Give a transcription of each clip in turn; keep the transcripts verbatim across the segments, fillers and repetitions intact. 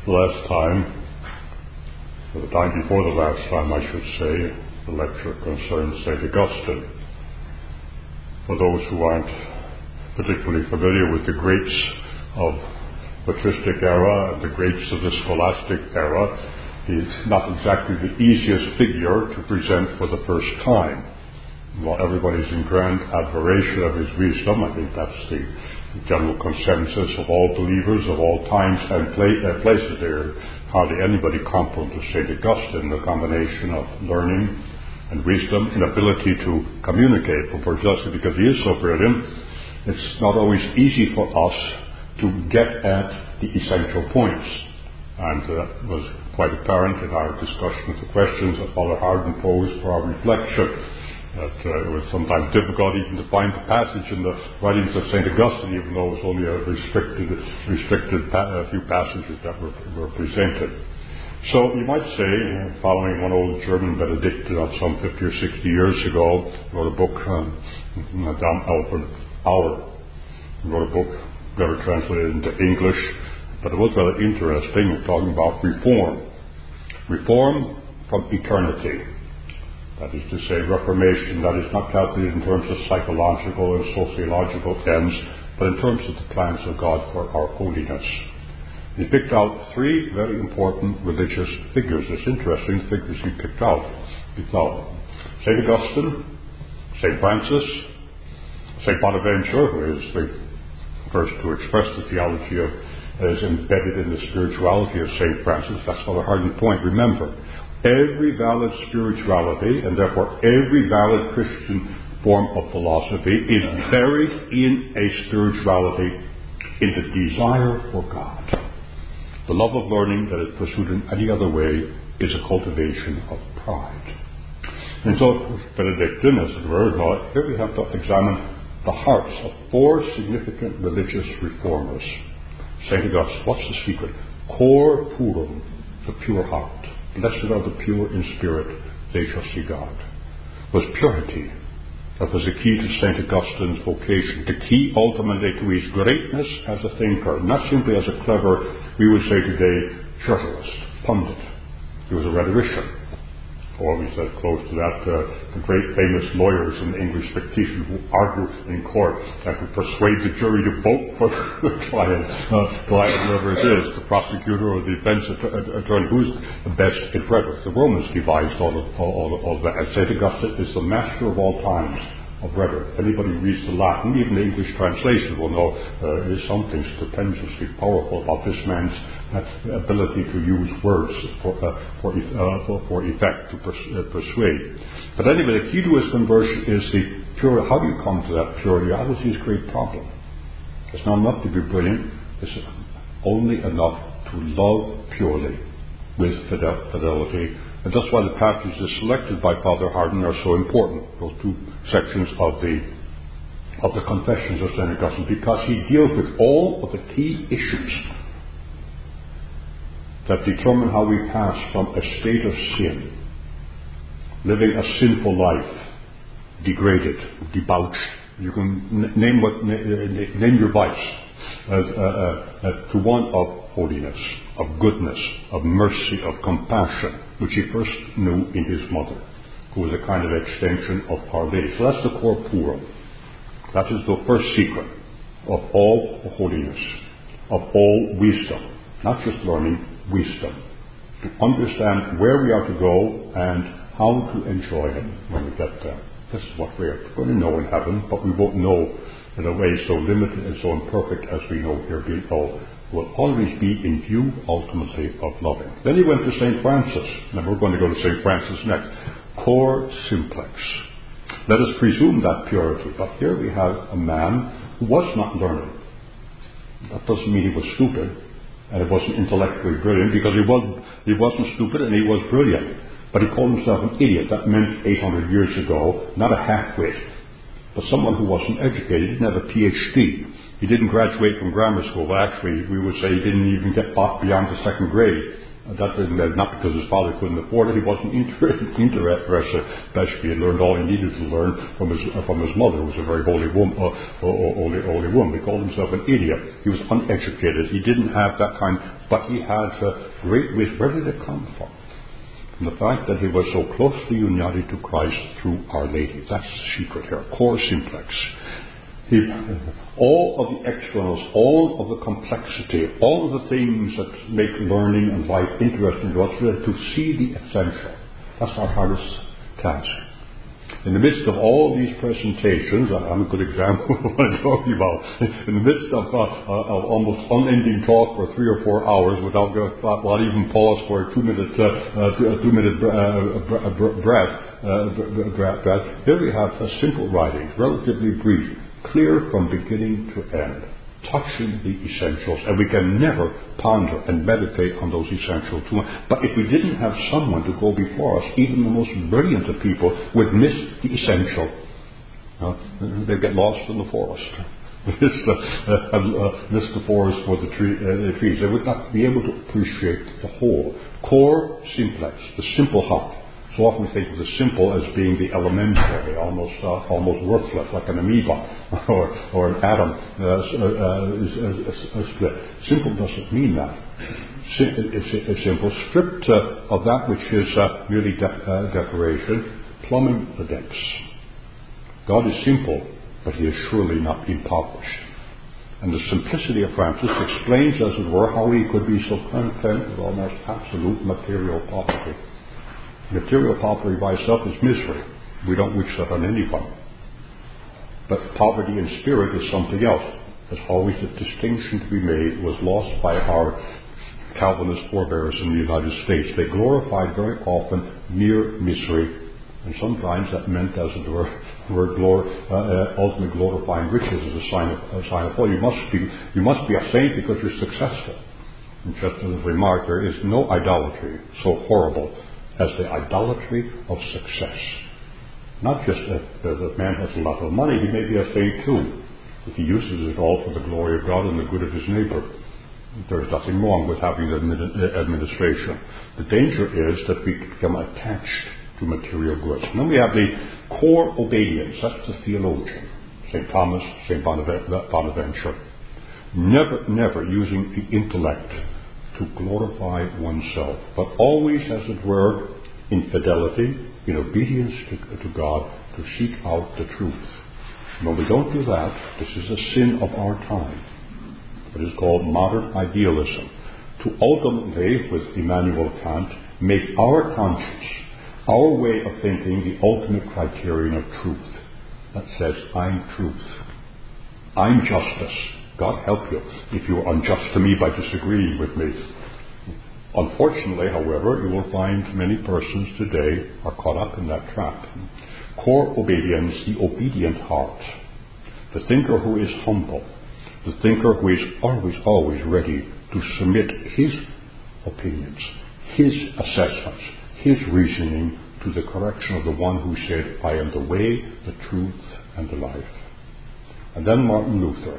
The last time, or the time before the last time I should say, the lecture concerns Saint Augustine. For those who aren't particularly familiar with the greats of patristic era and the greats of the scholastic era, he's not exactly the easiest figure to present for the first time. While everybody's in grand admiration of his wisdom, I think that's the general consensus of all believers of all times and pla- uh, places. There hardly anybody comparable to Saint Augustine, the combination of learning and wisdom and ability to communicate. But precisely because he is so brilliant, it's not always easy for us to get at the essential points. And that uh, was quite apparent in our discussion of the questions that Father Hardon posed for our reflection. That uh, it was sometimes difficult even to find the passage in the writings of Saint Augustine, even though it was only a restricted, restricted pa- a few passages that were, were presented. So you might say, following one old German Benedictine of some fifty or sixty years ago, wrote a book, um, Madame Alfred Auer, wrote a book never translated into English, but it was rather interesting, talking about reform. Reform from eternity. That is to say, reformation that is not calculated in terms of psychological and sociological ends, but in terms of the plans of God for our holiness. He picked out three very important religious figures. It's interesting figures he picked out. He thought Saint Augustine, Saint Francis, Saint Bonaventure, who is the first to express the theology of, is embedded in the spirituality of Saint Francis. That's Father Hardon's point. Remember, every valid spirituality, and therefore every valid Christian form of philosophy, is buried in a spirituality, in the desire for God. The love of learning that is pursued in any other way is a cultivation of pride. And so, Benedictine, as it were, here we have to examine the hearts of four significant religious reformers. Saint Augustine, what's the secret? Cor purum, the pure heart. Blessed are the pure in spirit, they shall see God. It was purity that was the key to Saint Augustine's vocation, the key ultimately to his greatness as a thinker, not simply as a clever, we would say today, journalist, pundit. He was a rhetorician. Or we said close to that, uh, the great famous lawyers in the English dictation who argue in court and who persuade the jury to vote for the client, uh, client, whoever it is, the prosecutor or the defense attorney, who's the best in rhetoric. The Romans devised all of, all, all, all of that. And Saint Augustine is the master of all times of rhetoric. Anybody who reads the Latin, even the English translation, will know uh, there is something stupendously powerful about this man's uh, ability to use words for uh, for, uh, for for effect, to pers- uh, persuade. But anyway, the key to his conversion is the purity. How do you come to that purity? That was his great problem. It's not enough to be brilliant. It's only enough to love purely with fidel- fidelity. And that's why the passages selected by Father Hardon are so important, those two sections of the of the Confessions of Saint Augustine, because he deals with all of the key issues that determine how we pass from a state of sin, living a sinful life, degraded, debauched. You can n- name what n- name your vice, uh, uh, uh, to one of holiness, of goodness, of mercy, of compassion, which he first knew in his mother, who was a kind of extension of Our Lady. So that's the cor purum. That is the first secret of all holiness, of all wisdom. Not just learning, wisdom. To understand where we are to go and how to enjoy it when we get there. This is what we're going to know in heaven, but we won't know in a way so limited and so imperfect as we know here below. Will always be in view, ultimately, of loving. Then he went to Saint Francis, and we're going to go to Saint Francis next. Cor simplex. Let us presume that purity, but here we have a man who was not learned. That doesn't mean he was stupid, and he wasn't intellectually brilliant, because he, was, he wasn't stupid and he was brilliant. But he called himself an idiot. That meant eight hundred years ago, not a half-wit, but someone who wasn't educated. He didn't have a P H D. He didn't graduate from grammar school. Well, actually, we would say he didn't even get beyond the second grade. That didn't, not because his father couldn't afford it. He wasn't interested. Basically, he learned all he needed to learn from his uh, from his mother, who was a very holy woman. Uh, holy, holy woman. He called himself an idiot. He was uneducated. He didn't have that kind But he had uh, great wisdom. Where did it come from? From the fact that he was so closely united to Christ through Our Lady. That's the secret here. Cor simplex. He, all of the externals, all of the complexity, all of the things that make learning and life interesting to us, to see the essential. That's our hardest task. In the midst of all these presentations, I'm a good example of what I'm talking about. In the midst of, uh, uh, of almost unending talk for three or four hours without, without even pause for a two-minute, uh, uh, two-minute uh, breath, uh, breath, here we have uh, simple writings, relatively brief, clear from beginning to end, touching the essentials, and we can never ponder and meditate on those essentials too much. But if we didn't have someone to go before us, even the most brilliant of people would miss the essential. Uh, they'd get lost in the forest. miss, the, uh, uh, miss the forest for the, tree, uh, the trees. They would not be able to appreciate the whole. Cor simplex, the simple heart. So often we think of the simple as being the elementary, almost uh, almost worthless, like an amoeba or or an atom. Uh, uh, is, is, is, is, simple doesn't mean that. Sim- it's simple, stripped uh, of that which is uh, merely de- uh, decoration, plumbing the depths. God is simple, but he is surely not impoverished. And the simplicity of Francis explains, as it were, how he could be so content with almost absolute material poverty. Material poverty by itself is misery. We don't wish that on anyone. But poverty in spirit is something else. There's always a distinction to be made. It was lost by our Calvinist forebears in the United States. They glorified very often mere misery, and sometimes that meant, as it were, were glor- uh, uh, ultimately glorifying riches as a sign of a sign of, oh, you must be you must be a saint because you're successful. And just as a remark, there is no idolatry so horrible as the idolatry of success. Not just that the man has a lot of money, he may be a saint too, if he uses it all for the glory of God and the good of his neighbor. There's nothing wrong with having the administration. The danger is that we become attached to material goods. And then we have the core obedience. That's the theologian, Saint Thomas, Saint Bonaventure. Never, never using the intellect to glorify oneself, but always, as it were, in fidelity, in obedience to, to God, to seek out the truth. And when we don't do that, this is a sin of our time. It is called modern idealism. To ultimately, with Immanuel Kant, make our conscience, our way of thinking, the ultimate criterion of truth. That says, I'm truth. I'm justice. God help you if you are unjust to me by disagreeing with me. Unfortunately, however, you will find many persons today are caught up in that trap. Core obedience, the obedient heart. The thinker who is humble. The thinker who is always, always ready to submit his opinions, his assessments, his reasoning to the correction of the one who said, I am the way, the truth, and the life. And then Martin Luther.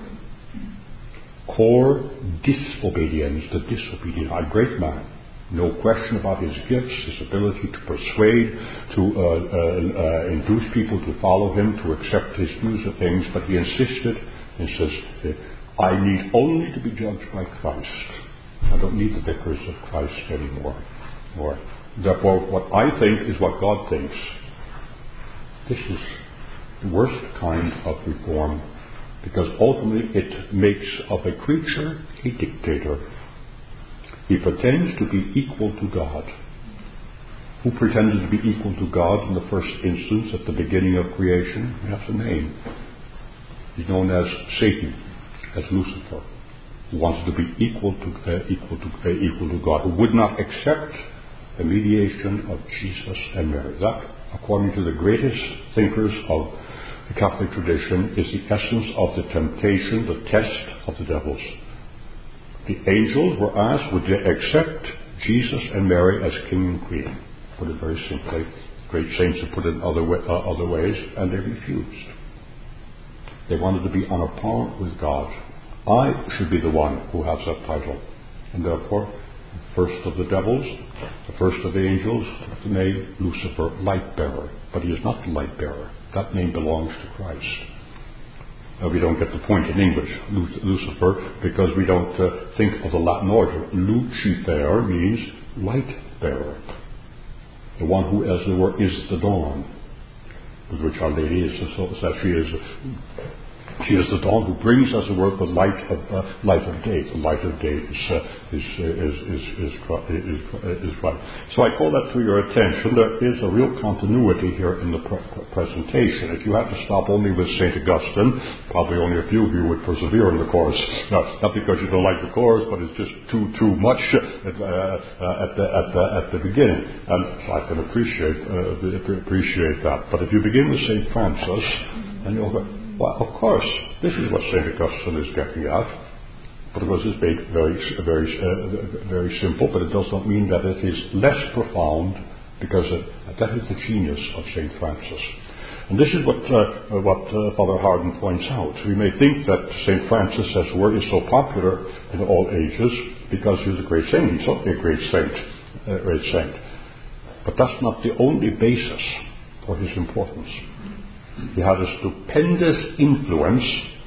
Core disobedience, the disobedient, a great man. No question about his gifts, his ability to persuade, to uh, uh, uh, induce people to follow him, to accept his views of things, but he insisted and says, I need only to be judged by Christ. I don't need the vicars of Christ anymore. Or, therefore, what I think is what God thinks. This is the worst kind of reform, because ultimately it makes of a creature a dictator. He pretends to be equal to God. Who pretended to be equal to God in the first instance at the beginning of creation? He has a name. He's known as Satan, as Lucifer, who wanted to be equal to uh, equal to uh, equal to God, who would not accept the mediation of Jesus and Mary. That, according to the greatest thinkers of the Catholic tradition, is the essence of the temptation, the test of the devils. The angels were asked, would they accept Jesus and Mary as king and queen? Put it very simply. Great saints have put it in other, way, uh, other ways, and they refused. They wanted to be on a par with God. I should be the one who has that title. And therefore, first of the devils, the first of the angels, the name Lucifer, light bearer. But he is not the light bearer. That name belongs to Christ. Uh, we don't get the point in English, Lucifer, because we don't uh, think of the Latin order. Lucifer means light bearer. The one who, as it were, is the dawn, with which Our Lady is. So that she is, she is the dawn who brings, as it were, the light of uh, light of day. The light of day is uh, is, uh, is is is is is right. So I call that to your attention. There is a real continuity here in the pre- presentation. If you had to stop only with Saint Augustine, probably only a few of you would persevere in the course. Now, not because you don't like the course, but it's just too too much at, uh, uh, at the at the at the beginning. And I can appreciate uh, appreciate that. But if you begin with Saint Francis, and you'll go, well, of course, this is what Saint Augustine is getting at. But of course, it's made very, very, uh, very simple. But it does not mean that it is less profound, because it, that is the genius of Saint Francis. And this is what uh, what uh, Father Hardon points out. We may think that Saint Francis, as it were, is so popular in all ages because he's a great saint. He's certainly a great saint, a great saint. But that's not the only basis for his importance. He had a stupendous influence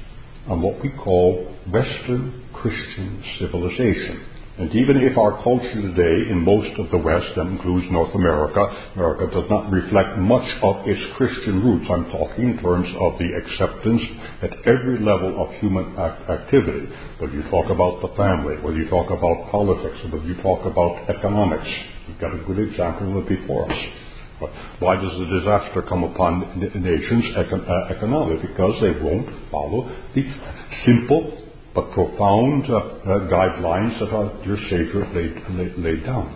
on what we call Western Christian civilization. And even if our culture today in most of the West, that includes North America, America does not reflect much of its Christian roots. I'm talking in terms of the acceptance at every level of human act- activity. Whether you talk about the family, whether you talk about politics, whether you talk about economics. We've got a good example of it before us. Why does the disaster come upon nations econ- uh, economically? Because they won't follow the simple but profound uh, uh, guidelines that our dear Savior laid, laid, laid down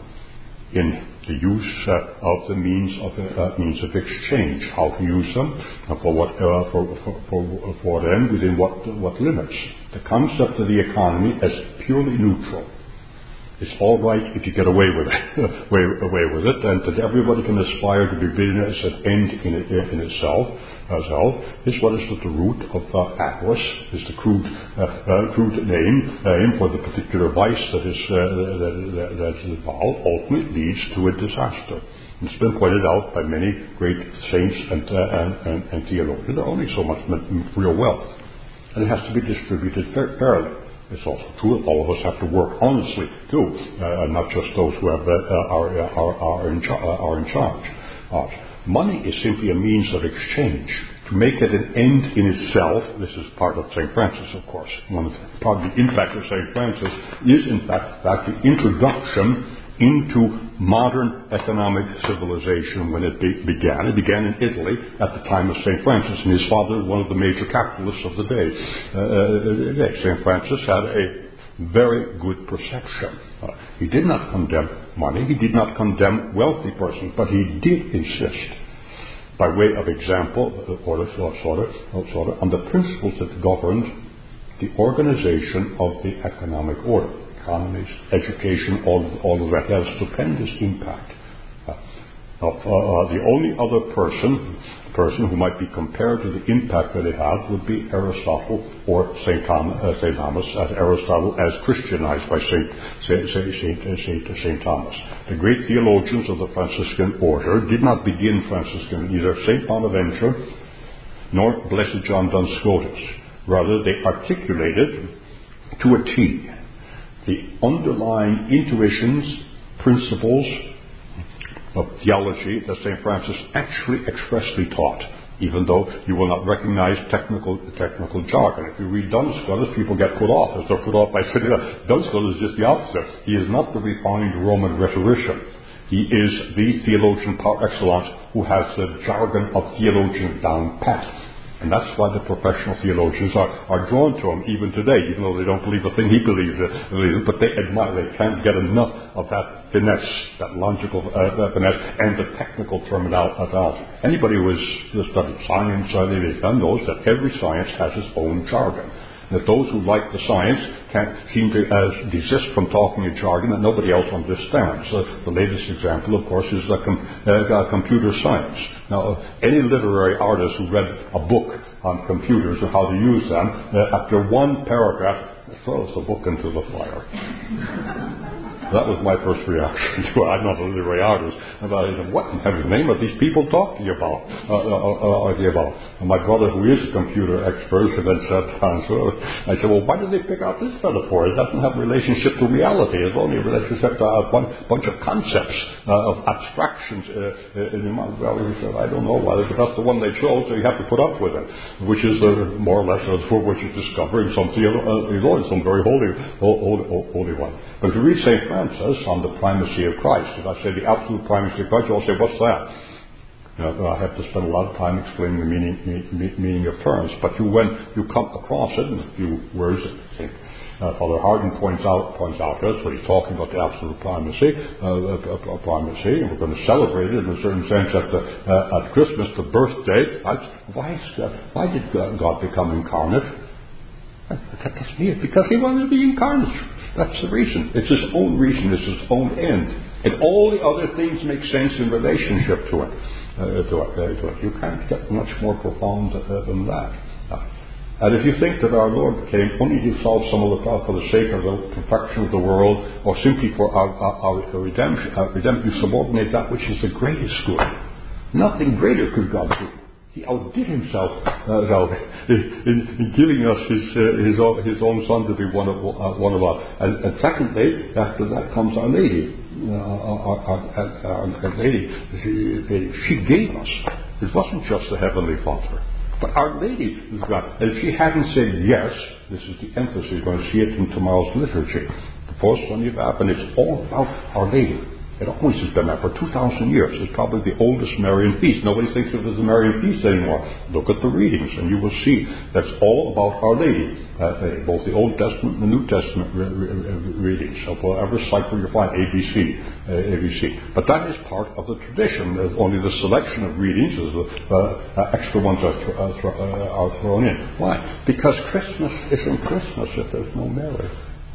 in the use uh, of the means of uh, means of exchange, how to use them, and for what uh, for, for, for, for what end, within what what limits. The concept of the economy as purely neutral. It's all right if you get away with it, away, away with it, and that everybody can aspire to be billionaires as an end in, it, in itself. As well, is what is at the root of uh, avarice, is the crude, uh, uh, crude name, name for the particular vice that is uh, that, that, that is involved. Ultimately leads to a disaster. It's been pointed out by many great saints and uh, and, and, and theologians. There are only so much real wealth, and it has to be distributed fair, fairly. It's also true that all of us have to work honestly too, uh, not just those who have, uh, are, are, are, in char- uh, are in charge. Uh, money is simply a means of exchange. To make it an end in itself, this is part of Saint Francis, of course. One of the, part of the impact of Saint Francis is, in fact, fact the introduction into modern economic civilization when it be- began. It began in Italy at the time of Saint Francis, and his father was one of the major capitalists of the day. Uh, uh, Saint Francis had a very good perception. Uh, he did not condemn money, he did not condemn wealthy persons, but he did insist, by way of example, uh, or sort of, sort of, on the principles that governed the organization of the economic order. Economies, education, all, all of that has stupendous impact. Uh, uh, uh, the only other person, person who might be compared to the impact that it had would be Aristotle or Saint Thomas, uh, Saint Thomas, as Aristotle as Christianized by Saint Saint, Saint, Saint, Saint, Saint Thomas. The great theologians of the Franciscan order did not begin Franciscan, either Saint Bonaventure nor Blessed John Duns Scotus. Rather, they articulated to a T the underlying intuitions, principles of theology that Saint Francis actually expressly taught, even though you will not recognize technical technical jargon. If you read Duns Scotus, people get put off, as they're put off by saying that Duns Scotus is just the opposite. He is not the refined Roman rhetorician. He is the theologian par excellence who has the jargon of theologians down pat. And that's why the professional theologians are, are drawn to him even today, even though they don't believe a thing he believes, uh, but they admire, they can't get enough of that finesse, that logical uh, that finesse, and the technical terminology. Anybody who has studied science, uh, knows that every science has its own jargon. That those who like the science can seem to uh, desist from talking a jargon that nobody else understands. Uh, the latest example, of course, is uh, com- uh, computer science. Now, uh, any literary artist who read a book on computers or how to use them, uh, after one paragraph, throws the book into the fire. That was my first reaction to it. I'm not really very artist. About it. What in heaven's name are these people talking about? Uh, uh, uh, about? And my brother, who is a computer expert, then said, I said, well, why did they pick out this metaphor? It doesn't have a relationship to reality. It's only a relationship to a bunch of concepts, uh, of abstractions uh, in your mind. Well, he said, I don't know why, but that's the one they chose, so you have to put up with it, which is uh, more or less uh, what you're discovering, some theologian, some very holy, holy, holy one. But if you read Saint Francis on the primacy of Christ, if I say the absolute primacy of Christ, you'll say, what's that? You know, I have to spend a lot of time explaining the meaning, me, meaning of terms. But you, when you come across it in a few words, uh, Father Hardon points out points out to us when he's talking about the absolute primacy, uh, uh, primacy, and we're going to celebrate it in a certain sense at the, uh, at Christmas, the birthday. Why, why did God become incarnate? That doesn't mean it, because he wanted to be incarnate. That's the reason. It's his own reason. It's his own end. And all the other things make sense in relationship to it. Uh, to, it, uh, to it. You can't get much more profound uh, than that. Uh, and if you think that our Lord came only to solve some of the problems for the sake of the perfection of the world, or simply for our, our, our redemption, our redemption, you subordinate that which is the greatest good. Nothing greater could God do. He outdid himself uh, in, in giving us his uh, his, own, his own Son to be one of uh, one of us. And, and secondly, after that comes Our Lady. Uh, our, our, our, our Lady, she, she gave us. It wasn't just the Heavenly Father, but Our Lady is God. And if she hadn't said yes, this is the emphasis. You're going to see it in tomorrow's liturgy. The first Sunday of Advent, it's all about Our Lady. It always has been that for two thousand years. It's probably the oldest Marian feast. Nobody thinks of it as a Marian feast anymore. Look at the readings and you will see that's all about Our Lady. Uh, both the Old Testament and the New Testament re- re- readings. So whatever cycle you find, A B C. Uh, A B C. But that is part of the tradition. There's only the selection of readings, as the uh, uh, extra ones are, th- uh, th- uh, are thrown in. Why? Because Christmas isn't Christmas if there's no Mary.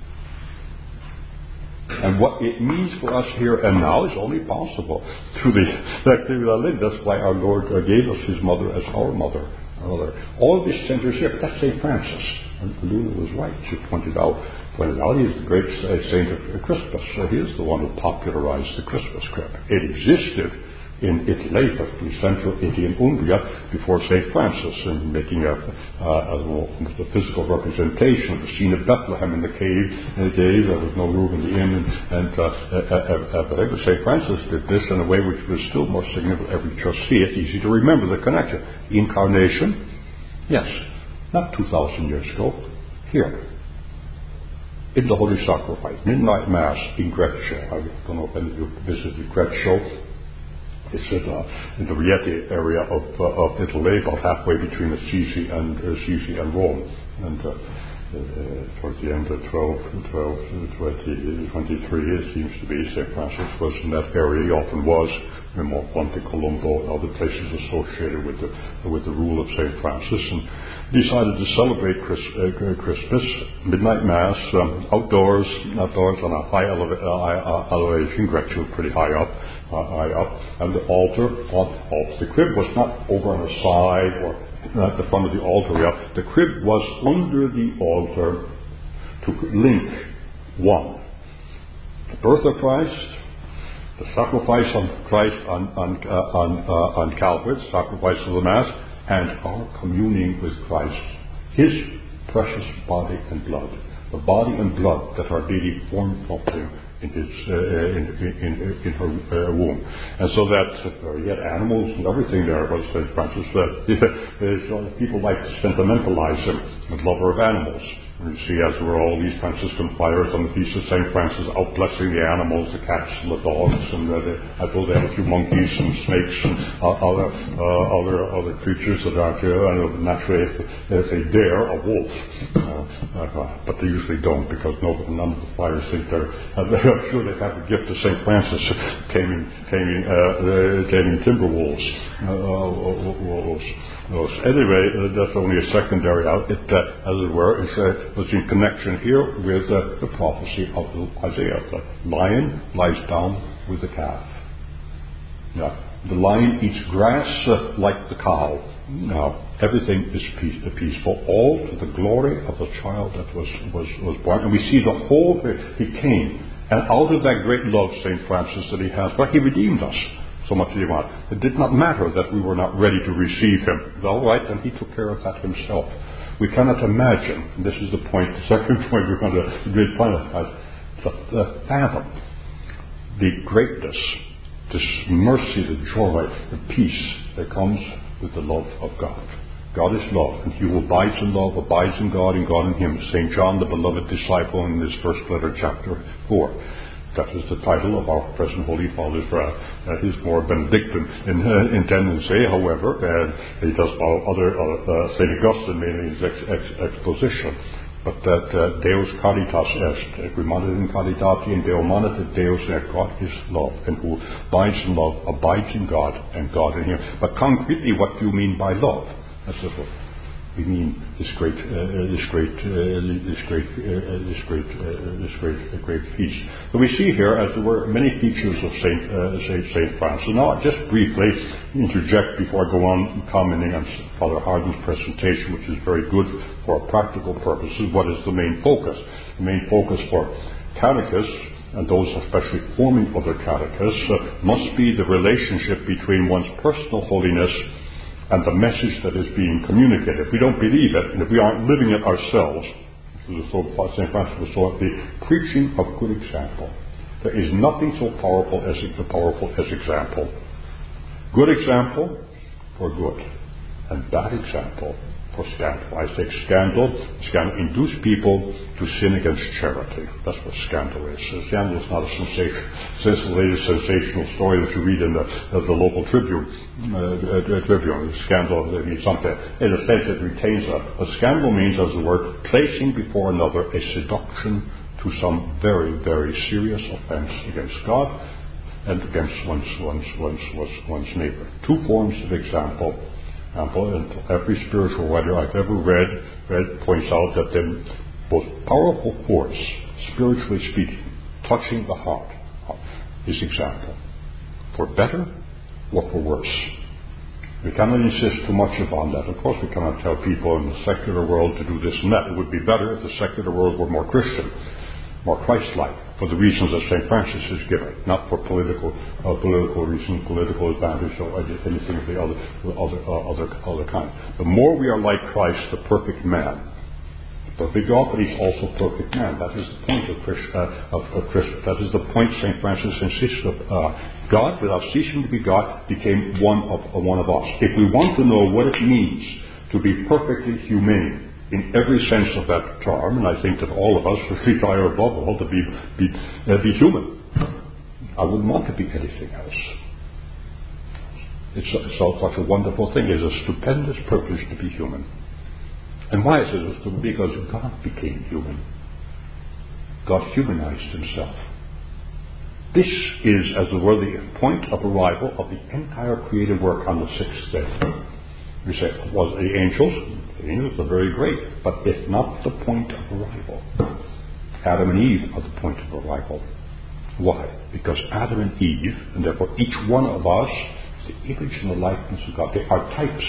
And what it means for us here and now is only possible through the activity of living. That's why our Lord uh, gave us his mother as our mother. Our mother. All of this centers here. But that's Saint Francis. And Luna was right. She pointed out, pointed out he is the great uh, saint of Christmas. Uh, he is the one who popularized the Christmas crib. It existed in Italy, particularly central Italy and Umbria, before Saint Francis, and making a, uh, a, a physical representation of the scene of Bethlehem in the cave. In the cave, there was no room in the inn, and, and uh, uh, uh, uh, Saint Francis did this in a way which was still more significant. Every church see it, easy to remember the connection. Incarnation, yes, not two thousand years ago, here. In the Holy Sacrifice, Midnight Mass in Greccio. I don't know if any of you visited Greccio. It's in, uh, in the Rieti area of, uh, of Italy, about halfway between Assisi and uh, Assisi and Rome. And uh, uh, towards the end of twelve, twelve, twenty, twenty-three, it seems to be, Saint Francis was in that area. He often was in Monte Colombo and other places associated with the with the rule of Saint Francis, and decided to celebrate Chris, uh, Christmas, midnight mass, um, outdoors, outdoors on a high eleva- uh, elevation, Greccio pretty high up, uh, high up, and the altar on altar. The crib was not over on the side or at the front of the altar. Yeah. The crib was under the altar to link one, the birth of Christ, the sacrifice of Christ on on uh, on, uh, on Calvary, the sacrifice of the Mass, and our communing with Christ, his precious body and blood, the body and blood that Our Lady formed from him in his uh, in, in, in her uh, womb. And so that uh, he had animals and everything there was Saint Francis. Uh, people like to sentimentalize him, a lover of animals. And you see, as there were all these Franciscan friars on the feast of Saint Francis out blessing the animals, the cats and the dogs, and uh, they, I told they had a few monkeys and snakes and uh, other uh, other other creatures that are here. And naturally, if, if they dare, a wolf, uh, uh, but they usually don't, because no, none of the friars think they're. Uh, I'm sure they have the gift of Saint Francis, taming taming uh, taming timber wolves. Uh, wolves. Anyway, uh, that's only a secondary out. It, uh, as it were, is uh, was in connection here with uh, the prophecy of Isaiah. The lion lies down with the calf. Now, the lion eats grass uh, like the cow. Now, everything is peace, uh, peaceful, all to the glory of the child that was, was, was born. And we see the whole, he came And out of that great love, Saint Francis, that he has, well, he redeemed us so much that he wanted. It did not matter that we were not ready to receive him. All right, and he took care of that himself. We cannot imagine, and this is the point, the second point we're going to great finalize, to fathom the greatness, this mercy, the joy, the peace that comes with the love of God. God is love, and he who abides in love abides in God, and God in him. Saint John, the beloved disciple, in his first letter, chapter four. That is the title of our present Holy Father's uh, uh, his more Benedictine in, uh, in tendency, however, and he does follow other, uh, Saint Augustine mainly in his ex- ex- exposition. But that uh, Deus caritas est, equimanet in caritati, and Deo manet Deus, and God is love, and who abides in love abides in God, and God in him. But concretely, what do you mean by love? That's what we mean. This great, uh, this great, uh, this great, uh, this great, uh, this great, uh, great feast. So we see here, as there were many features of Saint uh, Saint, Saint Francis. Now, I'll just briefly interject before I go on commenting on Father Hardin's presentation, which is very good for practical purposes. What is the main focus? The main focus for catechists, and those especially forming other catechists, uh, must be the relationship between one's personal holiness and the message that is being communicated. If we don't believe it, and if we aren't living it ourselves, Saint Francis was so the preaching of good example. There is nothing so powerful as powerful as example. Good example for good, and bad example for scandal. I say scandal, scandal induce people to sin against charity. That's what scandal is. Scandal is not a sensation, sensational, sensational story that you read in the, uh, the local Tribune. Uh, uh, Tribune. Scandal means something. In a sense, it retains a, a scandal means, as the word, placing before another a seduction to some very, very serious offense against God and against one's, one's, one's, one's, one's neighbor. Two forms of example. And every spiritual writer I've ever read, read points out that the most powerful force, spiritually speaking, touching the heart, is example. For better or for worse. We cannot insist too much upon that. Of course, we cannot tell people in the secular world to do this and that. It would be better if the secular world were more Christian, more Christ-like, for the reasons that Saint Francis has given, not for political uh, political reasons, political advantage, or anything of the other other uh, other other kind. The more we are like Christ, the perfect man, perfect God, but he's also perfect man. That is the point of Christ, uh, of, of Christ. That is the point Saint Francis insists of. Uh, God, without ceasing to be God, became one of uh, one of us. If we want to know what it means to be perfectly humane, in every sense of that term, and I think that all of us desire above all to be be, uh, be human. I wouldn't want to be anything else. It's, it's such a wonderful thing. It's a stupendous privilege to be human. And why is it? Because God became human. God humanized himself. This is, as it were, the point of arrival of the entire creative work on the sixth day. You say, was the angels? The angels are very great, but it's not the point of arrival. Adam and Eve are the point of arrival. Why? Because Adam and Eve, and therefore each one of us, is the image and the likeness of God. They are types.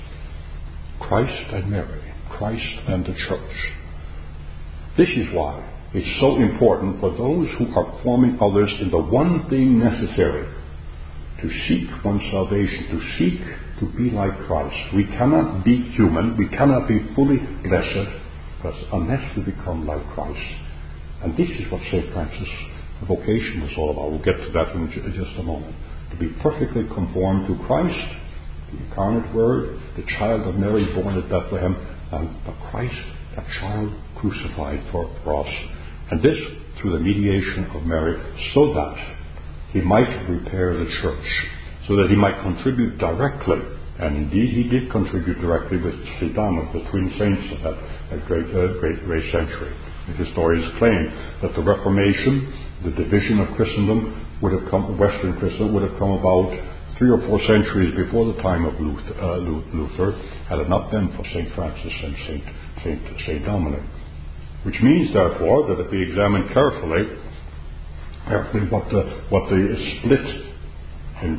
Christ and Mary, Christ and the Church. This is why it's so important for those who are forming others in the one thing necessary to seek one's salvation, to seek to be like Christ. We cannot be human, we cannot be fully blessed unless we become like Christ. And this is what Saint Francis' vocation was all about. We'll get to that in just a moment. To be perfectly conformed to Christ, the incarnate Word, the child of Mary born at Bethlehem, and the Christ, that child crucified for, for us. And this through the mediation of Mary, so that he might repair the church, so that he might contribute directly, and indeed he did contribute directly with Saint Thomas, the twin saints of that, that great, uh, great, great century. The historians claim that the Reformation, the division of Christendom, would have come, Western Christendom would have come about three or four centuries before the time of Luther, uh, Luther had it not been for Saint Francis and Saint, Saint, Saint Dominic. Which means, therefore, that if we examine carefully, carefully what the, what the split in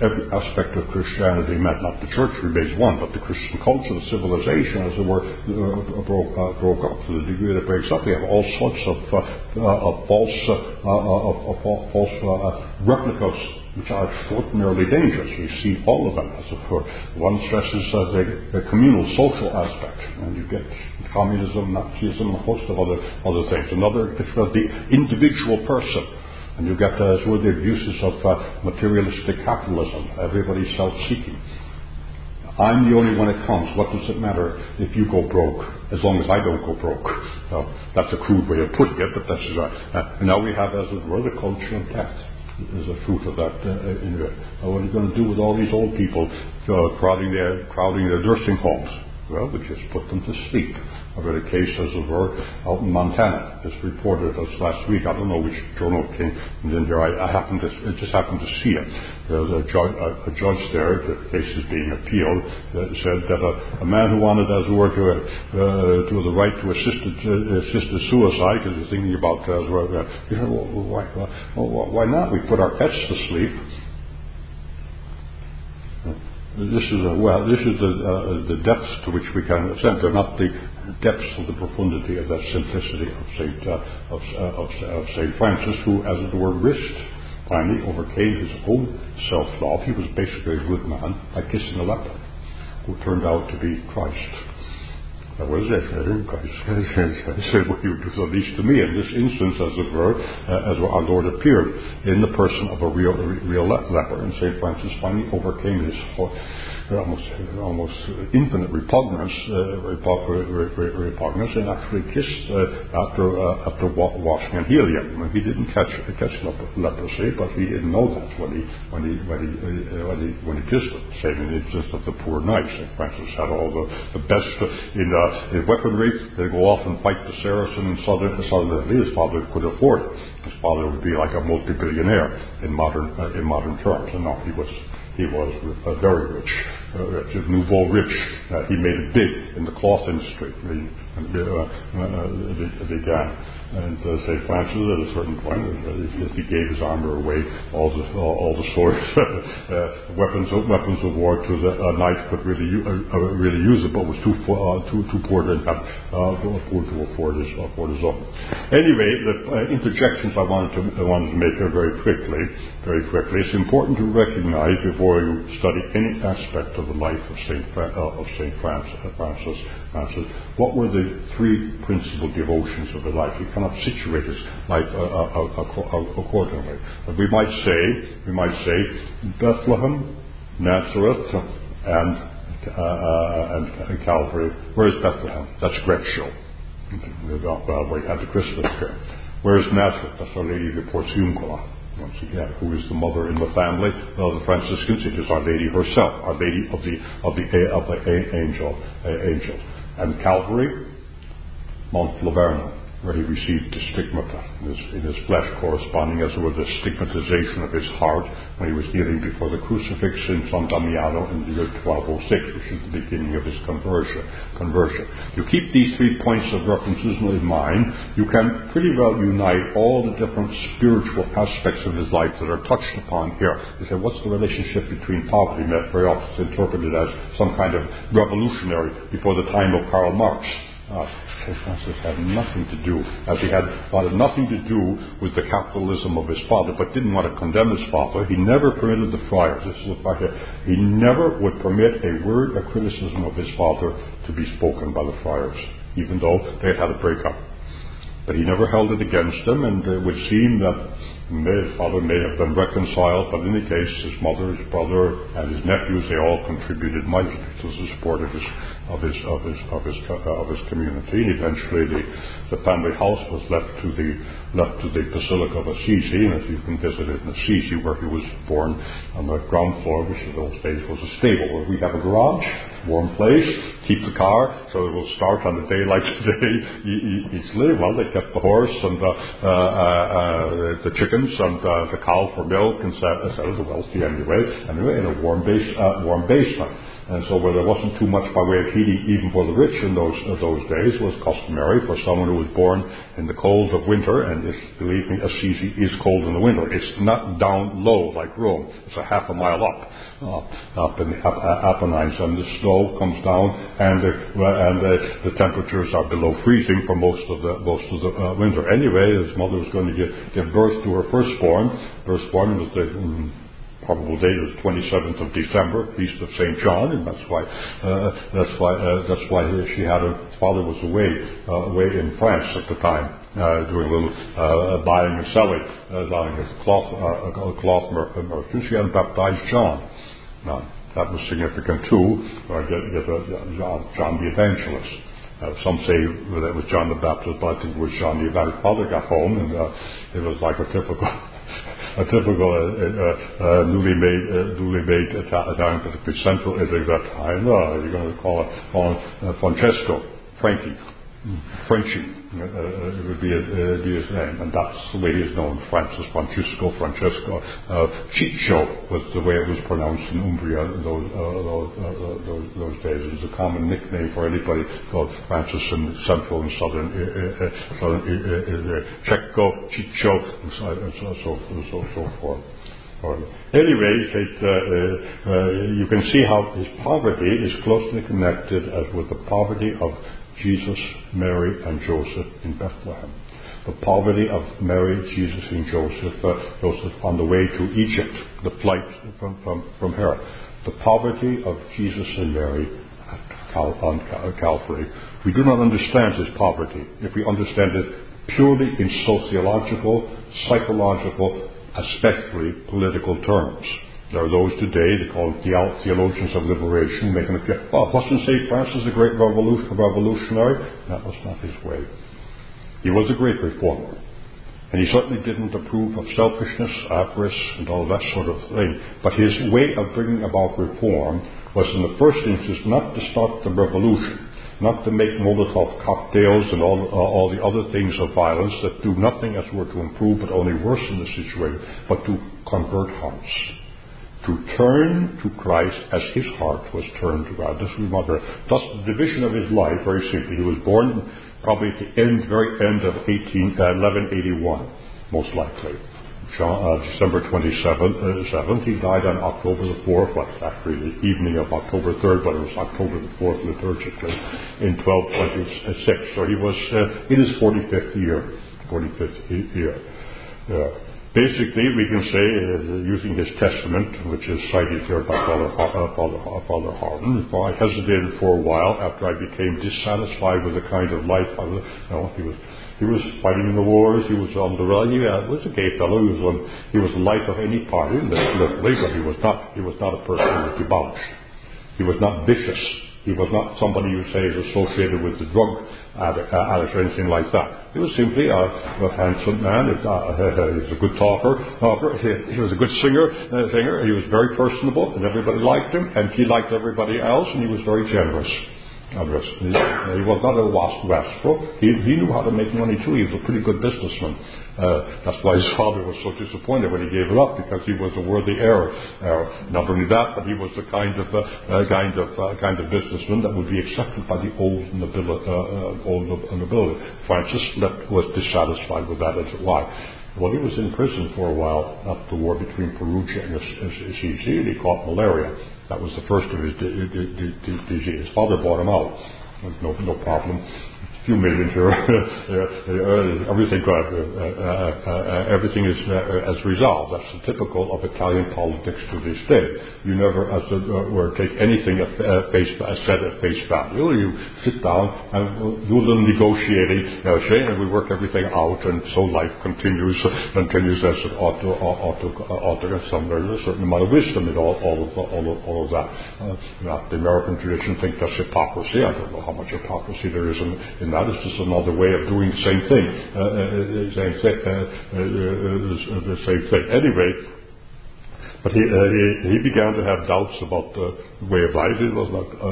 every aspect of Christianity meant. Not the church remains one, but the Christian culture, the civilization, as it were, uh, broke, uh, broke up. To the degree that it breaks up, we have all sorts of, uh, uh, of false, uh, uh, of, of false uh, replicas, which are extraordinarily dangerous. We see all of them, as it were. One stresses uh, the, the communal, social aspect, and you get communism, Nazism, a host of other other things. Another is uh, the individual person, and you get uh, as well the abuses of uh, materialistic capitalism. Everybody's self-seeking. I'm the only one that counts. What does it matter if you go broke, as long as I don't go broke? Uh, that's a crude way of putting it, but that's uh, uh, and now we have, as it were, the culture of death. Is a fruit of that. Uh, in it. Uh, what are you going to do with all these old people uh, crowding their crowding their nursing homes? Well, we just put them to sleep. I read a case, as it were, out in Montana. Just reported us last week. I don't know which journal it came in here. I, I happened to, I just happened to see it. There's a, ju- a, a judge there. The case is being appealed. That said that a, a man who wanted, as it were, to, uh, to the right to assisted uh, assisted suicide, because he's thinking about, uh, as well, uh, he said, well, why, well, why not? We put our pets to sleep. This is a, well. This is the uh, the depths to which we can ascend. They're not the depths of the profundity of that simplicity of Saint uh, of, uh, of, of Saint Francis, who, as it were, risked, finally overcame his own self-love. He was basically a good man by kissing a leper, who turned out to be Christ. That was it. Christ said, "What you do so least to me." In this instance, as it were, uh, as our Lord appeared in the person of a real, real leper, and Saint Francis finally overcame his almost, almost infinite repugnance, uh, repugnance, and actually kissed uh, after uh, after washing and healing him. He didn't catch catch leprosy, but he didn't know that when he when he when he uh, when he when he kissed him. Same in the instance of the poor knight. Saint Francis had all the the best in. Uh, In weaponry, they go off and fight the Saracen in southern, southern Italy. His father could afford it. His father would be like a multi-billionaire in modern uh, in modern terms. And no, he was he was uh, very rich, uh, rich, nouveau rich. Uh, he made it big in the cloth industry. He uh, uh, began. And uh, Saint Francis, at a certain point, uh, he gave his armor away, all the all, all the swords, uh, weapons of weapons of war to the uh, knight, but really uh, uh, really use it, but was too uh, too too poor to have uh, poor to afford his afford his own. Anyway, the uh, interjections I wanted to I wanted to make here very quickly, very quickly. It's important to recognize before you study any aspect of the life of Saint Fra- uh, of Saint Francis, uh, Francis, Francis, what were the three principal devotions of the life. You cannot situate his life uh, uh, uh, accordingly. But we might say, we might say, Bethlehem, Nazareth, and uh, and Calvary. Where is Bethlehem? That's Greccio. Well, we had the Christmas tree. Where is Nazareth? That's Our Lady of Porciuncula. Once again, who is the mother in the family of the Franciscans? It is Our Lady herself, Our Lady of the of the of the angel uh, angels. And Calvary, Mount Laverna, where he received the stigmata in his, in his flesh, corresponding as it were the stigmatization of his heart when he was kneeling before the crucifix in San Damiano in the year twelve oh six, which is the beginning of his conversion. Conversion. You keep these three points of references in mind, you can pretty well unite all the different spiritual aspects of his life that are touched upon here. You say, what's the relationship between poverty? Very often it's interpreted as some kind of revolutionary before the time of Karl Marx. Uh, Saint Francis had nothing to do, as he had wanted nothing to do with the capitalism of his father, but didn't want to condemn his father. He never permitted the friars, this is what he never would permit a word of criticism of his father to be spoken by the friars, even though they had had a breakup. But he never held it against them, and it would seem that his father may have been reconciled, but in any case, his mother, his brother, and his nephews, they all contributed mightily to the support of his of his of his of his uh, of his community. And eventually, the the family house was left to the left to the Basilica of Assisi, and if you can visit it in Assisi, where he was born, on the ground floor, which in those days was a stable, where we have a garage, warm place, keep the car, so it will start on a day like today easily. Well, they kept the horse and the, uh, uh, uh, the chicken chickens and uh, the cow for milk and instead of the wealthy anyway, anyway in a warm base, uh, warm basement. And so where there wasn't too much by way of heating even for the rich in those uh, those days, was customary for someone who was born in the cold of winter, and it's, believe me, Assisi is cold in the winter. It's not down low like Rome. It's a half a mile up, uh, up in the up, uh, Apennines, and the snow comes down, and the, uh, and the, the temperatures are below freezing for most of the most of the uh, winter. Anyway, his mother was going to give, give birth to her firstborn. Firstborn was the mm, probable date is twenty-seventh of December, feast of Saint John, and that's why uh, that's why uh, that's why she had her father was away uh, away in France at the time, uh, doing a little uh, buying and selling, uh, selling a cloth uh, a cloth merchant. She had baptized John. Now that was significant too. Uh, get, get, uh, John, John the Evangelist. Uh, some say that it was John the Baptist, but I think it was John the Evangelist. Father got home, and uh, it was like a typical. A typical uh, uh, uh, newly made, uh, newly made Italian, particularly Central Italy at that time. Uh, you're going to call, it, call him uh, Francesco, Frankie, Frenchie. Uh, uh, it would be, a, uh, be his name, and that's the way he is known. Francis, Francisco, Francesco. Uh, Ciccio was the way it was pronounced in Umbria in those, uh, those, uh, those, those days. It was a common nickname for anybody called Francis in Central and Southern, uh, uh, Southern uh, uh, Cecco, Ciccio, and so, so, so, so, so forth. Anyway, it, uh, uh, you can see how his poverty is closely connected as with the poverty of Jesus, Mary, and Joseph in Bethlehem. The poverty of Mary, Jesus, and Joseph, uh, Joseph on the way to Egypt, the flight from, from, from Herod. The poverty of Jesus and Mary at Cal- on Cal- Calvary. We do not understand his poverty if we understand it purely in sociological, psychological, especially political terms. There are those today, they call them theologians of liberation, making it clear, oh, wasn't Saint Francis a great revolution, revolutionary? That was not his way. He was a great reformer. And he certainly didn't approve of selfishness, avarice, and all that sort of thing. But his way of bringing about reform was in the first instance not to start the revolution, not to make Molotov cocktails and all, uh, all the other things of violence that do nothing as were to improve but only worsen the situation, but to convert hearts. To turn to Christ as his heart was turned to God. This was mother. Thus, the division of his life, very simply, he was born probably at the end, very end of eleven eighty-one, most likely. John, uh, December twenty-seventh. He died on October the fourth, well, actually the evening of October third, but it was October the fourth liturgically, in twelve twenty-six. So he was uh, in his forty-fifth year. forty-fifth year. Uh, Basically, we can say, uh, using his testament, which is cited here by Father, uh, Father, uh, Father Harden, I hesitated for a while after I became dissatisfied with the kind of life I was. You know, he was he was fighting in the wars. He was on the run. He uh, was a gay fellow. He was on, he was the life of any party, literally, but he was not. He was not a person who was debauched. He was not vicious. He was not somebody you say is associated with the drug addict, uh, addict or anything like that. He was simply a, a handsome man. It, uh, he was a good talker. talker. He, he was a good singer. Uh, singer. He was very personable, and everybody liked him, and he liked everybody else, and he was very generous. He, he was not a wastrel. He, he knew how to make money too. He was a pretty good businessman. Uh, that's why his father was so disappointed when he gave it up, because he was a worthy heir. Uh, not only that, but he was the kind of uh, uh, kind of uh, kind of businessman that would be accepted by the old nobility. Uh, uh, old nobility. Francis left, was dissatisfied with that. As why? Well, he was in prison for a while after the war between Perugia and Assisi, and he caught malaria. That was the first of his disease. His father bought him out. No, no problem. A few million here. uh, everything, uh, uh, uh, everything is uh, as resolved. That's the typical of Italian politics to this day. You never, as a, uh, or take anything at uh, face, uh, said at face value. You sit down and do a little negotiating, uh, say, and we work everything out, and so life continues, continues as it ought to. Ought to, ought to some, there's a certain amount of wisdom in all, all of all of, all of that. Uh, now, the American tradition think that's hypocrisy. I don't know how much hypocrisy there is in, in that. It's just another way of doing the same thing. Uh, uh, same thing. Uh, uh, uh, the same thing. Anyway, But he, uh, he, he began to have doubts about the way of life. It was not, uh,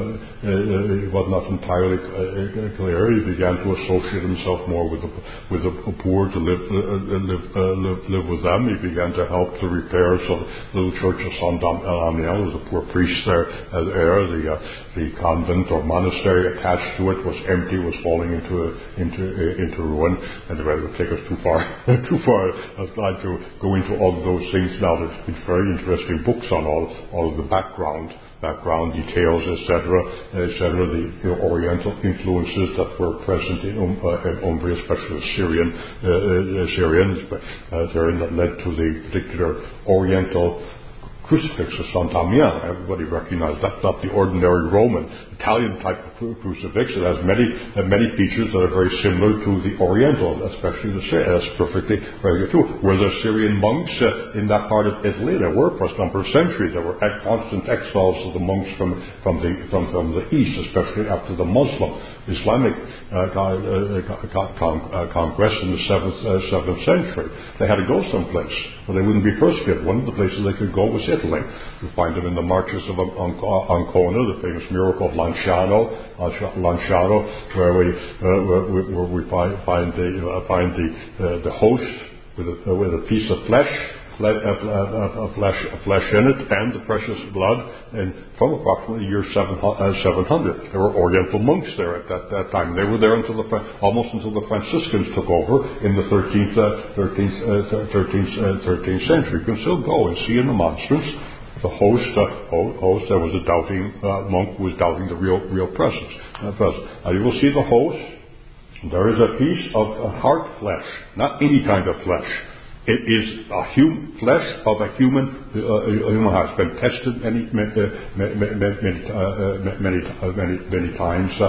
uh, it was not entirely uh, clear. He began to associate himself more with the, with the poor, to live, uh, live, uh, live, live with them. He began to help the repairs of the little church of Saint Damian. There was a poor priest there. Uh, there. The, uh, the convent or monastery attached to it was empty, was falling into into uh, into ruin. And the it would take us too far too far. I was trying to go into all of those things now. There's been very interesting books on all all of the background background details, et cetera, et cetera. The, the Oriental influences that were present in, um, uh, in Umbria, especially the Syrian uh, uh, Syrians, uh, there that led to the particular Oriental crucifix of Saint Damian. Everybody recognized that's not the ordinary Roman Italian type of cru- crucifix. It has many uh, many features that are very similar to the Oriental, especially the Syrian. That's perfectly very true. Were there Syrian monks uh, in that part of Italy? There were for a number of centuries. There were constant exiles of the monks from from the from, from the east, especially after the Muslim Islamic uh, uh, con- uh, conquest in the seventh uh, seventh century. They had to go someplace where they wouldn't be persecuted. One of the places they could go was Italy. You find them in the marches of Ancona, the famous miracle of Lanciano, Lanciano, where we uh, where, where we find find the uh, find the uh, the host with a, uh, with a piece of flesh, flesh, uh, uh, flesh, flesh in it, and the precious blood, and from approximately the year seven hundred. There were Oriental monks there at that, that time. They were there until the almost until the Franciscans took over in the thirteenth, thirteenth, thirteenth, thirteenth century. You can still go and see in the monstrance the host. Uh, host. There was a doubting uh, monk who was doubting the real, real presence. Uh, presence. Now you will see the host. There is a piece of uh, heart flesh, not any kind of flesh. It is a hum, flesh of a human uh, a human heart. It's been tested many many many many uh, many, uh, many, many times, uh,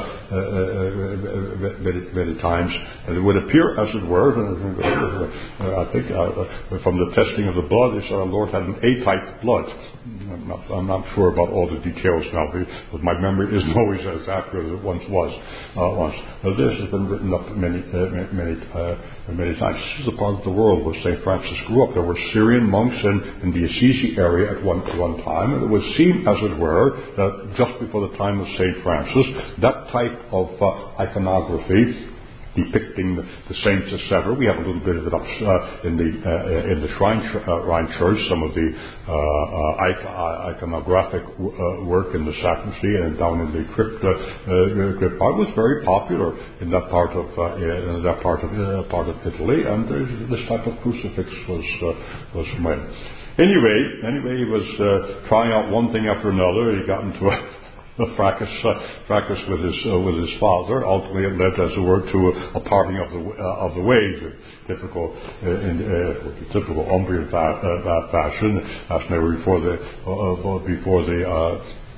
uh, many, many times, and it would appear, as it were. Uh, I think uh, from the testing of the blood, they said our Lord had an A-type blood. I'm not, I'm not sure about all the details now, but my memory isn't always as accurate as it once was. Uh, once now, this has been written up many uh, many uh, many times. This is a part of the world where Saint Francis grew up. There were Syrian monks in, in the Assisi area at one, at one time, and it would seem, as it were, that just before the time of Saint Francis, that type of uh, iconography depicting the, the saints, et cetera. We have a little bit of it up uh, in the uh, in the shrine, ch- uh, shrine church. Some of the uh, uh, icon- iconographic w- uh, work in the sacristy and down in the crypt uh, uh, crypt part was very popular in that part of uh, in that part of uh, part of Italy. And this type of crucifix was uh, was made. Anyway, anyway, he was uh, trying out one thing after another. He got into a The fracas, uh, fracas with his uh, with his father. Ultimately, it led, as it were, to a, a parting of the uh, of the ways, typical uh, in uh, typical Umbrian fa- uh, fashion. That's never before the uh, before the. Uh,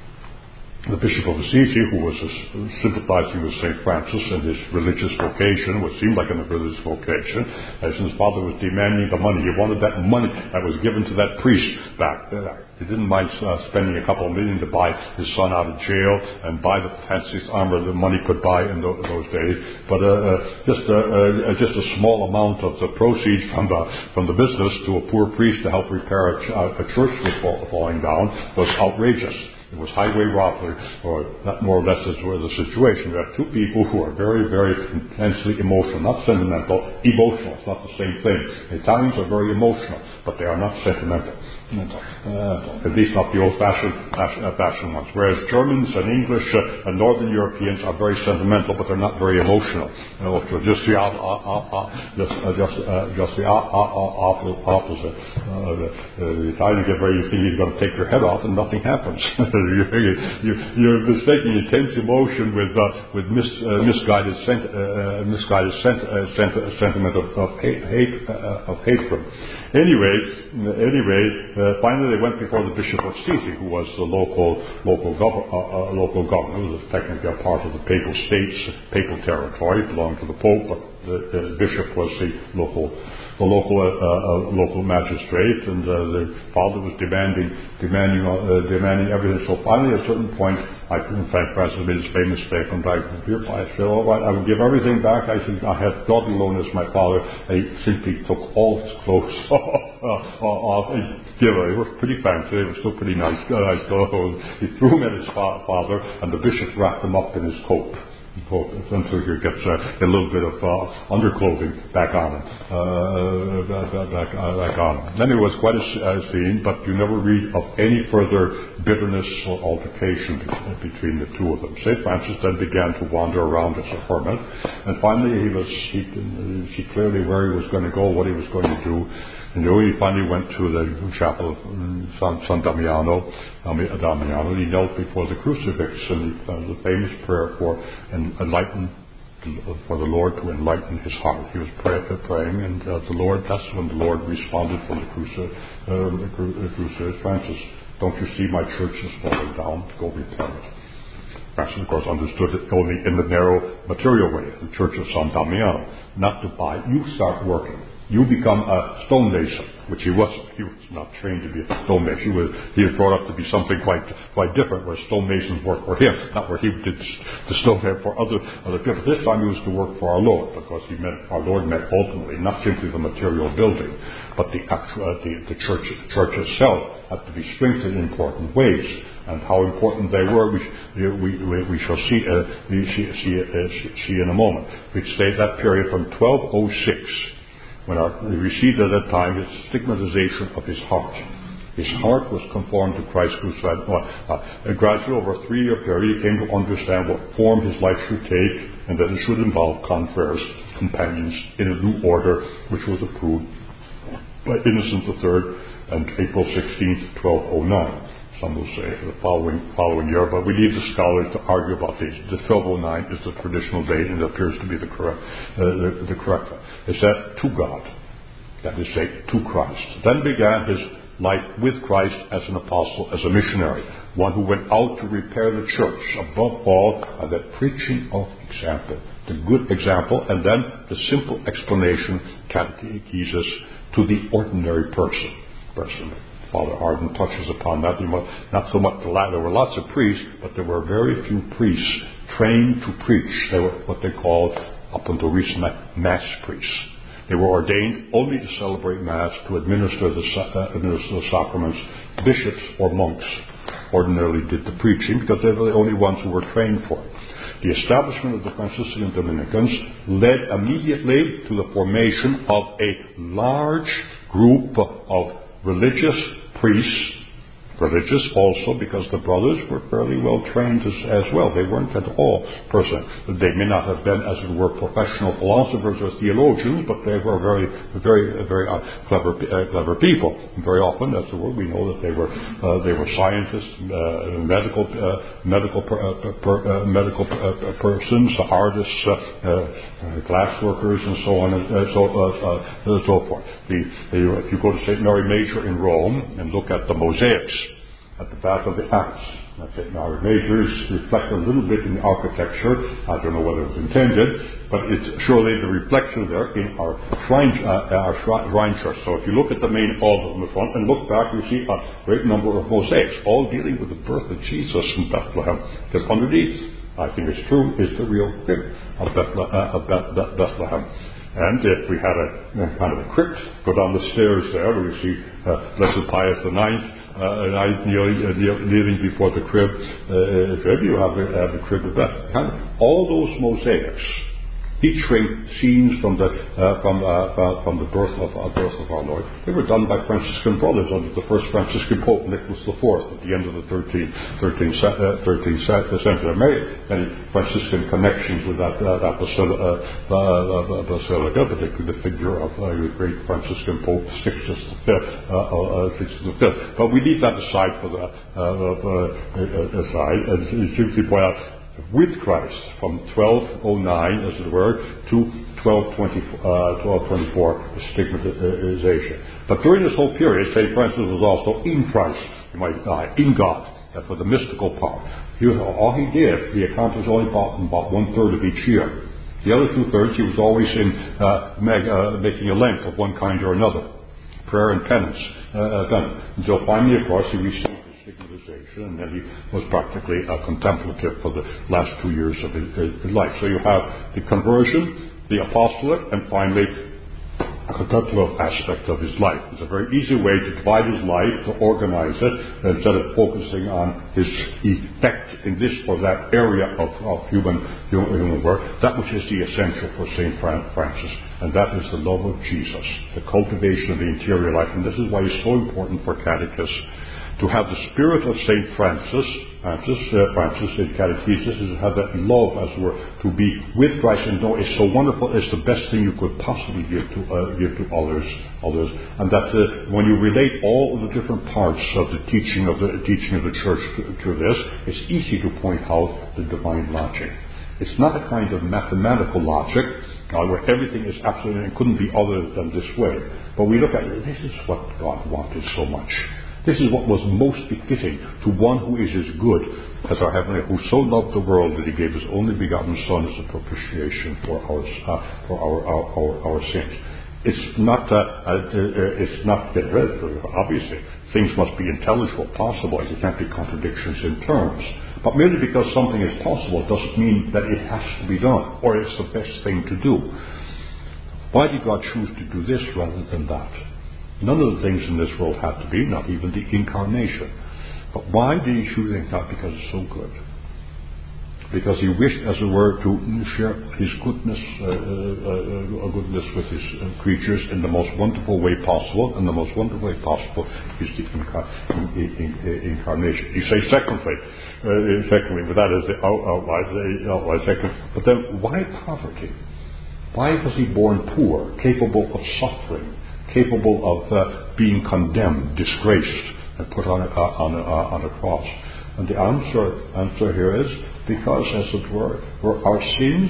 The Bishop of Assisi, who was sympathizing with Saint Francis and his religious vocation, what seemed like a religious vocation, as his father was demanding the money. He wanted that money that was given to that priest back there. He didn't mind uh, spending a couple of million to buy his son out of jail and buy the fanciest armor the money could buy in those, those days. But uh, uh, just, uh, uh, just a small amount of the proceeds from the from the business to a poor priest to help repair a, ch- a church that was fall, falling down was outrageous. It was highway robbery, or that more or less is where the situation. You have two people who are very, very intensely emotional, not sentimental, emotional. It's not the same thing. The Italians are very emotional, but they are not sentimental. Uh, at least not the old-fashioned uh, fashioned ones. Whereas Germans and English uh, and Northern Europeans are very sentimental, but they're not very emotional. You know, so just the uh, uh, uh, just uh, just, uh, just the uh, uh, opposite. Uh, the, uh, the Italians get very, you think he's going to take your head off, and nothing happens. you, you're mistaking intense emotion with uh, with mis, uh, misguided sent, uh, misguided sent, uh, sent, uh, sentiment of, of hate, hate uh, of hatred. Anyway, anyway, uh, finally they went before the Bishop of Assisi, who was the local local gov- uh, uh, local governor. It was technically a part of the papal states, papal territory, belonged to the Pope, but the, the bishop was the local the local uh, uh, local magistrate, and uh, the father was demanding demanding uh, demanding everything. So finally, at a certain point, I in fact Francis made his famous statement. I I said, "All right, I will give everything back." I said, "I had God alone as my father." And he simply took all his clothes off uh, uh, you know, they were pretty fancy, they were still pretty nice, uh, nice clothes. He threw them at his fa- father, and the bishop wrapped them up in his coat. Until he gets uh, a little bit of uh, underclothing back on him, uh, back, back, uh, back on him. Then it was quite a uh, scene, but you never read of any further bitterness or altercation be- between the two of them. Saint Francis then began to wander around as a hermit, and finally he was he didn't see clearly where he was going to go, what he was going to do. And you know, he finally went to the chapel of San, San Damiano, Damiano, and he knelt before the crucifix, and he found the famous prayer for enlighten, for the Lord to enlighten his heart. He was pray, praying, and uh, the Lord, that's when the Lord responded from the crucifix, uh, the crucifix, Francis, don't you see my church is falling down? Go repair it. Francis, of course, understood it only in the narrow material way, the church of San Damiano, not to buy. You start working. You become a stonemason, which he wasn't. He was not trained to be a stonemason. He was, he was brought up to be something quite quite different, where stonemasons worked for him, not where he did the stone for other other people. This time he was to work for our Lord, because he meant our Lord meant ultimately not simply the material building, but the actual uh, the, the church the church itself had to be strengthened in important ways. And how important they were, we we we, we shall see uh, we see see, uh, see in a moment. We stayed that period from twelve oh six. When our, we received at that time his stigmatization of his heart. His heart was conformed to Christ crucified. Well, uh, gradually, over a three-year period, he came to understand what form his life should take, and that it should involve confreres, companions, in a new order, which was approved by Innocent the Third on April sixteenth, twelve oh nine. Some will say the following following year, but we leave the scholars to argue about these. The twelve oh nine is the traditional date, and it appears to be the correct uh, the, the correct one. It said to God, that is, say to Christ. Then began his life with Christ as an apostle, as a missionary, one who went out to repair the church, above all by the preaching of example, the good example, and then the simple explanation, catechesis, to the ordinary person. Personally. Father Arden touches upon that. Not so much the Latin. There were lots of priests, but there were very few priests trained to preach. They were what they called, up until recently, mass priests. They were ordained only to celebrate Mass, to administer the, uh, administer the sacraments. Bishops or monks ordinarily did the preaching, because they were the only ones who were trained for it. The establishment of the Franciscan Dominicans led immediately to the formation of a large group of religious priests, religious also because the brothers were fairly well trained as, as well. They weren't at all person. They may not have been, as it were, professional philosophers or theologians, but they were very, very, very uh, clever, uh, clever people. And very often, as it were, we know that they were uh, they were scientists, uh, medical, uh, medical, per, uh, per, uh, medical uh, persons, artists, uh, uh, glass workers, and so on and uh, so uh, uh, so forth. The, the, if you go to Saint Mary Major in Rome and look at the mosaics at the back of the apse, Saint Mary Major is reflected a little bit in the architecture. I don't know whether it was intended, but it's surely the reflection there in our shrine, uh, our shrine church. So if you look at the main altar in the front and look back, you see a great number of mosaics, all dealing with the birth of Jesus in Bethlehem. Because underneath, I think it's true, is the real crib of Bethlehem. And if we had a you know, kind of a crypt, go down the stairs there, we see uh, Blessed Pius the Ninth, uh, knight kneeling, uh, kneeling before the crib. Uh, crib, you have the, uh, the crib of Bethlehem. All those mosaics, featuring scenes from the uh, from uh, from the birth of uh, birth of our Lord, they were done by Franciscan brothers under the first Franciscan Pope Nicholas the Fourth at the end of the thirteenth century. Many, many Franciscan connections with that uh, that basilica, uh, uh, basilica, particularly the figure of uh, the great Franciscan Pope Sixtus the Fifth. Uh, uh, Sixtus the Fifth. But we leave that aside for the uh, uh, aside, and simply point out. With Christ from twelve oh nine, as it were, to twelve twenty-four, stigmatization. But during this whole period, Saint Francis was also in Christ, you might die, in God, that for the mystical part. He, all he did, he accomplished only about, about one third of each year. The other two thirds, he was always in uh, meg, uh, making a Lent of one kind or another, prayer and penance, uh, done. Until finally, of course, he received stigmatization, and then he was practically a contemplative for the last two years of his, his life. So you have the conversion, the apostolate, and finally contemplative aspect of his life. It's a very easy way to divide his life, to organize it, instead of focusing on his effect in this or that area of, of human, human, human work, that which is the essential for Saint Francis, and that is the love of Jesus, the cultivation of the interior life. And this is why it's so important for catechists to have the spirit of Saint Francis, Francis, uh, Francis in catechesis, is to have that love, as it were, to be with Christ and know it's so wonderful, it's the best thing you could possibly give to uh, give to others, others, and that uh, when you relate all of the different parts of the teaching of the teaching of the Church to, to this, it's easy to point out the divine logic. It's not a kind of mathematical logic uh, where everything is absolutely and couldn't be other than this way. But we look at it, this is what God wanted so much. This is what was most befitting to one who is as good as our Heavenly, who so loved the world that He gave His only begotten Son as a propitiation for our uh, for our, our our our sins. It's not uh, uh, it's not theoretical. Obviously, things must be intelligible, possible. There can't be contradictions in terms. But merely because something is possible doesn't mean that it has to be done or it's the best thing to do. Why did God choose to do this rather than that? None of the things in this world had to be, not even the incarnation. But why did He choose it? Not because it's so good. Because He wished, as it were, to share His goodness, uh, uh, uh, goodness with His uh, creatures in the most wonderful way possible, and the most wonderful way possible is the incar- in, in, in, incarnation. You say, secondly, uh, secondly, but that is the outline, the outline. Second, but then, why poverty? Why was He born poor, capable of suffering, capable of uh, being condemned, disgraced, and put on a, uh, on, a, uh, on a cross? And the answer answer here is because, as it were, were our sins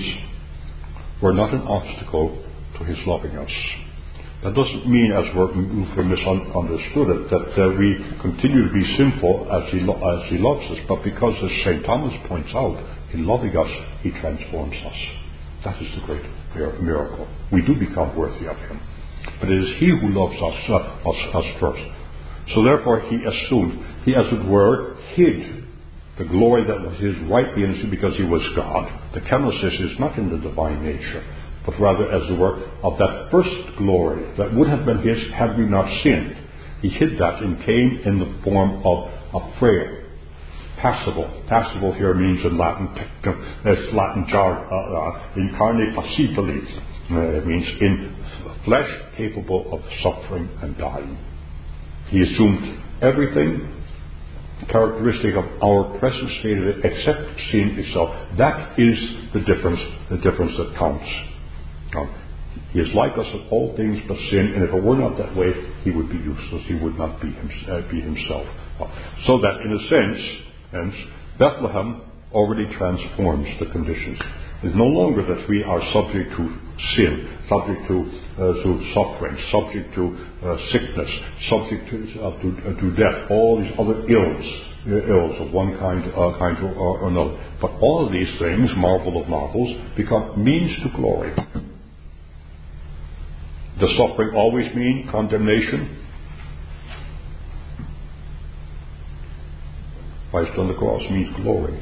were not an obstacle to His loving us. That doesn't mean, as we're misunderstood it, that uh, we continue to be sinful as He lo- as He loves us, but because, as Saint Thomas points out, in loving us, He transforms us. That is the great miracle. We do become worthy of Him. But it is He who loves us, uh, us, us first. So therefore He assumed, He as it were, hid the glory that was His rightly innocent because He was God. The kenosis is not in the divine nature, but rather as it were, of that first glory that would have been His had we not sinned. He hid that and came in the form of a frail, passible. Passible here means in Latin, it's Latin jargon, uh, uh, incarne passibile. Uh, it means in flesh capable of suffering and dying. He assumed everything characteristic of our present state of it except sin itself. That is the difference, the difference that counts. Now, He is like us in all things but sin, and if it were not that way, He would be useless. He would not be, him, uh, be Himself. So that, in a sense, hence, Bethlehem already transforms the conditions. It's no longer that we are subject to sin, subject to, uh, to suffering, subject to uh, sickness, subject to, uh, to, uh, to death, all these other ills, uh, ills of one kind, uh, kind or, or another. But all of these things, marvel of marvels, become means to glory. Does suffering always mean condemnation? Christ on the cross means glory.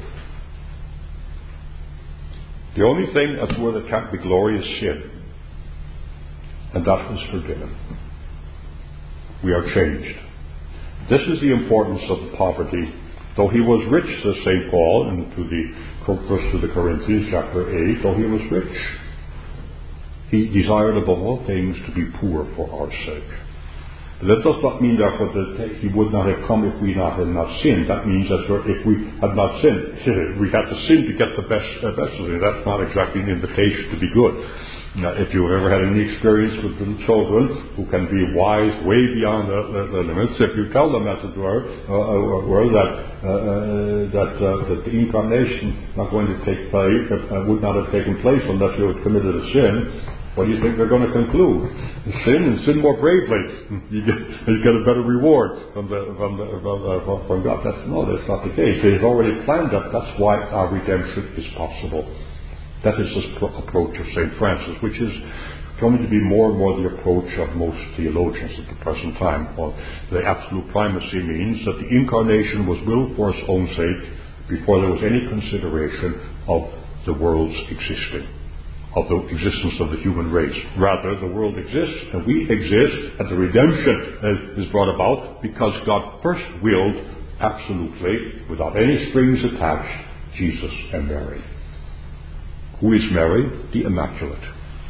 The only thing, as it were, that can't be glory is sin. And that was forgiven. We are changed. This is the importance of poverty. Though he was rich, says Saint Paul, in to the verse to the Corinthians, chapter eight, though he was rich, he desired above all things to be poor for our sake. That does not mean, therefore, that He would not have come if we not had not sinned. That means that if we had not sinned, we had to sin to get the best, uh, best of it. That's not exactly an invitation to be good. Now, if you've ever had any experience with little children who can be wise way beyond the, the, the limits, if you tell them, as it were, uh, were that uh, that, uh, that the incarnation not going to take place, uh, would not have taken place unless you had committed a sin, what do you think they're going to conclude? Sin and sin more bravely. You get, you get a better reward from the, from, the, from, uh, from God. That's, no, that's not the case. He's already planned that. That's why our redemption is possible. That is the approach of Saint Francis, which is coming to be more and more the approach of most theologians at the present time. Well, the absolute primacy means that the incarnation was willed for its own sake before there was any consideration of the world's existing. of the existence of the human race. Rather, the world exists and we exist, and the redemption is brought about because God first willed, absolutely, without any strings attached, Jesus and Mary. Who is Mary? The Immaculate.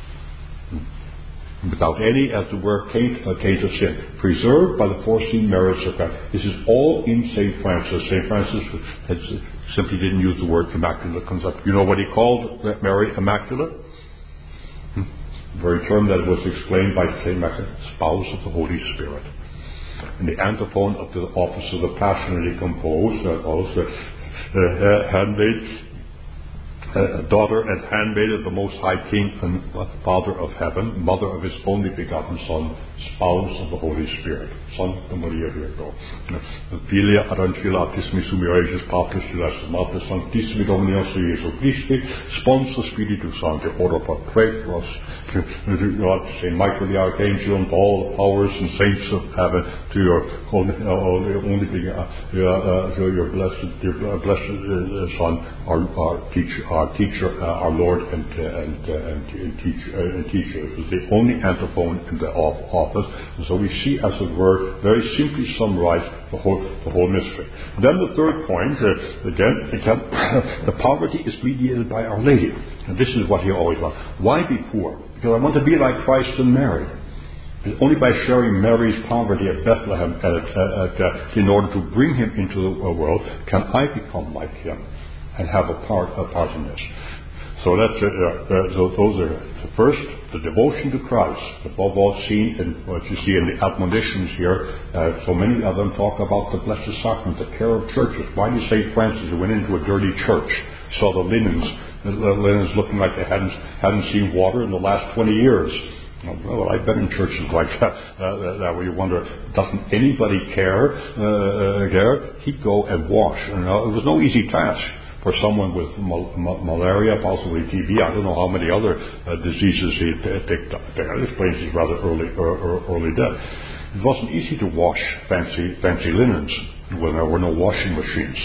Without any, as it were, taint, uh, taint of sin. Preserved by the foreseen merits of God. This is all in Saint Francis. Saint Francis has, simply didn't use the word immaculate. Comes up. You know what he called Mary immaculate? Hmm? The very term that was explained by Saint Francis, spouse of the Holy Spirit. In the antiphon of the office of the Passion that he composed, uh, also uh, uh, handmaid, Uh, daughter and handmaid of the Most High King and Father of Heaven, mother of His only begotten Son, spouse of the Holy Spirit. Sancta Maria Virgo. Filia ad angelis misumiratus Patris Celestis, Mater Sanctissimi Dominus Jesu Christi, Sponsor Spiritus Sancti, ora pro preteros, Saint Michael the Archangel, and all the powers and saints of heaven, to your only, uh, only begotten, uh, to your blessed, your blessed uh, Son, our, our teacher, our teacher, uh, our Lord and uh, and, uh, and, and, teacher, uh, and teacher. It was the only antiphon in the office. And so we see, as it were, very simply summarized the whole the whole mystery. And then the third point, uh, again, again the poverty is mediated by Our Lady. And this is what he always wants. Why be poor? Because I want to be like Christ and Mary. It's only by sharing Mary's poverty at Bethlehem at, at, uh, in order to bring him into the world can I become like him and have a part, a part in this. So that's uh, uh, so those are the first, the devotion to Christ, above all seen in what you see in the admonitions here. Uh, so many of them talk about the Blessed Sacrament, the care of churches. Why did Saint Francis, who went into a dirty church, saw the linens, the linens looking like they hadn't hadn't seen water in the last twenty years? Well, I've been in churches like that, uh, that where you wonder, doesn't anybody care? Uh, care? He'd go and wash. You know, it was no easy task for someone with mal- ma- malaria, possibly T B. I don't know how many other uh, diseases he t- picked up. That explains his rather early, er, er, early death. It wasn't easy to wash fancy, fancy linens when there were no washing machines,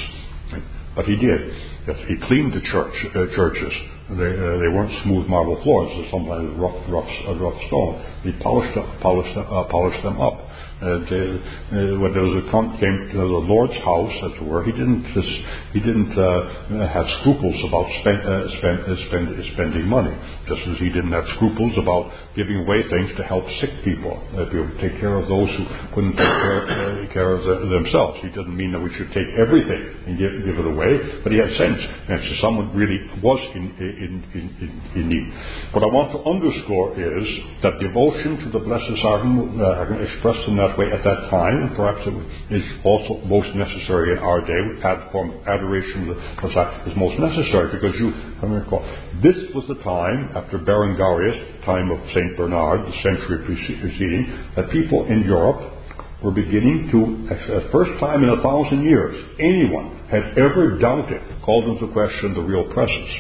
but he did. Yes, he cleaned the church uh, churches. They, uh, they weren't smooth marble floors, so sometimes rough, rough, uh, rough stone. He polished, polished, uh, polished them up. And uh, uh, when there was a con- came to the Lord's house, as it were, he didn't just, he didn't uh, have scruples about spend, uh, spend, uh, spend, uh, spending money, just as he didn't have scruples about giving away things to help sick people, uh, to take care of those who couldn't take care, uh, care of the, themselves. He didn't mean that we should take everything and give, give it away, but he had sense, and so someone really was in, in, in, in, in need. What I want to underscore is that devotion to the Blessed Sacrament, uh, expressed in that way at that time, and perhaps it is also most necessary in our day. Ad form of adoration is most necessary because you, I mean, recall, this was the time after Berengarius, time of Saint Bernard, the century preceding, that people in Europe were beginning to, at the first time in a thousand years, anyone had ever doubted, called into question the real presence,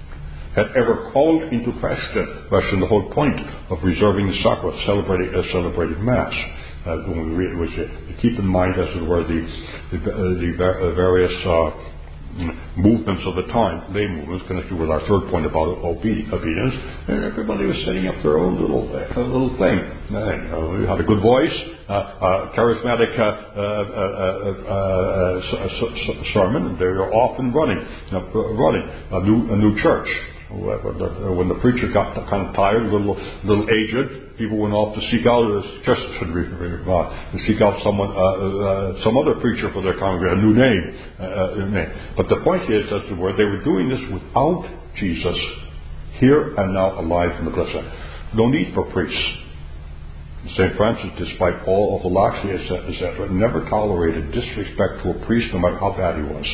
had ever called into question, question the whole point of reserving the sacrament, celebrating, uh, celebrating Mass. Uh, when we read, which, uh, keep in mind, as it were, the, the, uh, the uh, various uh, movements of the time, lay movements, connected with our third point about obedience. And everybody was setting up their own little uh, little thing. Uh, you know, you had a good voice, uh, uh, charismatic uh, uh, uh, uh, uh, sermon, and they were off and running, uh, running a new a new church. When the, when the preacher got kind of tired, a little, little aged, people went off to seek out, just to seek out someone, uh, uh, some other preacher for their congregation, a new name, uh, name. But the point is, as it were, they were doing this without Jesus, here and now alive in the blessed. No need for priests. Saint Francis, despite all of the laxity, et cetera, never tolerated disrespect to a priest, no matter how bad he was.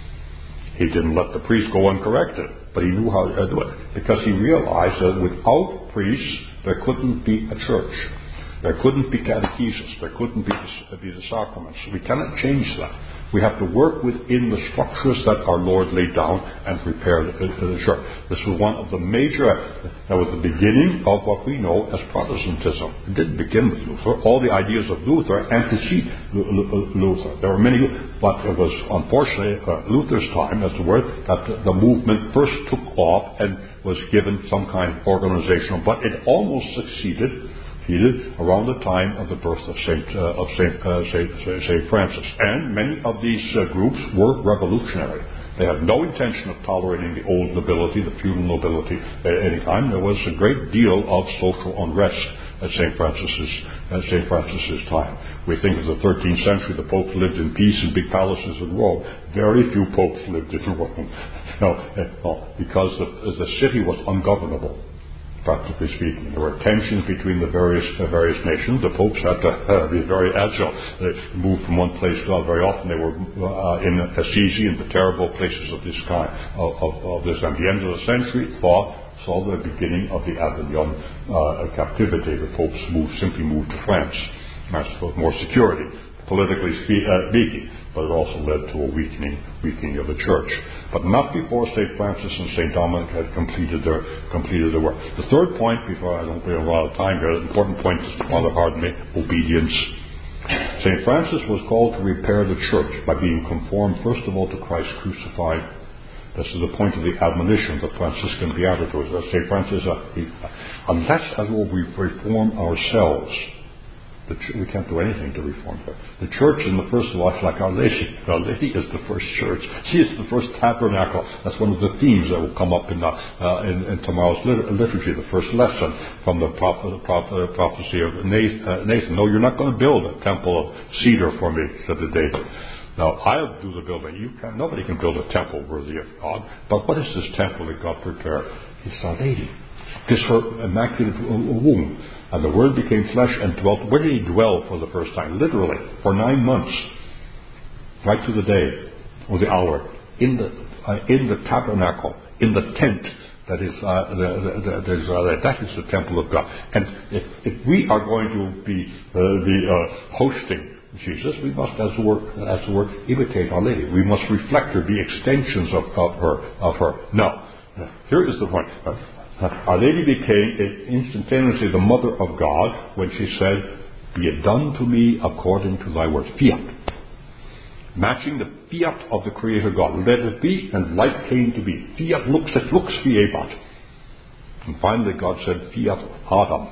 He didn't let the priest go uncorrected, but he knew how to do it, because he realized that without priests, there couldn't be a church. There couldn't be catechesis. There couldn't be the, be the sacraments. We cannot change that. We have to work within the structures that our Lord laid down and prepare the, the church. This was one of the major, that was the beginning of what we know as Protestantism. It didn't begin with Luther. All the ideas of Luther antecede Luther. There were many, but it was unfortunately uh, Luther's time, as the word, that the, the movement first took off and was given some kind of organizational, but it almost succeeded around the time of the birth of Saint uh, of Saint, uh, Saint, Saint Francis. And many of these uh, groups were revolutionary. They had no intention of tolerating the old nobility, the feudal nobility at any time. There was a great deal of social unrest at Saint Francis's at Saint Francis's time. We think of the thirteenth century, the popes lived in peace in big palaces in Rome. Very few popes lived in Rome. No, no, because the, the city was ungovernable. Practically speaking, there were tensions between the various uh, various nations. The popes had to uh, be very agile. They moved from one place to another. Very often they were uh, in Assisi and the terrible places of this kind. Of, of, of this, and the end of the century saw saw the beginning of the Avignon uh, captivity. The popes moved simply moved to France. That's for more security, politically spe- uh, speaking. But it also led to a weakening, weakening of the church. But not before Saint Francis and Saint Dominic had completed their completed their work. The third point, before I don't we have a lot of time here, the important point is Father Hardon made, obedience. Saint Francis was called to repair the church by being conformed first of all to Christ crucified. This is the point of the admonition of the Franciscan Beatitudes. Saint Francis, uh, he, unless as well we reform ourselves, The ch- we can't do anything to reform her. The church, in the first watch, like Our Lady. Our Lady is the first church. She is the first tabernacle. That's one of the themes that will come up in, the, uh, in, in tomorrow's lit- liturgy, the first lesson from the prophet, prophet, prophecy of Nathan, uh, Nathan. No, you're not going to build a temple of cedar for me, said the David. Now, I'll do the building. You can, nobody can build a temple worthy of God. But what is this temple that God prepared? It's Our Lady. It is her immaculate womb. And the Word became flesh and dwelt. Where did He dwell for the first time? Literally, for nine months. Right to the day, or the hour. In the uh, in the tabernacle, in the tent. That is, uh, the, the, the, uh, that is the temple of God. And if, if we are going to be uh, the uh, hosting Jesus, we must, as the word, as the word, imitate Our Lady. We must reflect her, be extensions of, of her. Of her. Now, here is the point. Our Lady became instantaneously the Mother of God when she said, "Be it done to me according to thy word." Fiat. Matching the fiat of the Creator God. Let it be, and light came to be. Fiat lux et lux fiebat. And finally God said, "Fiat Adam."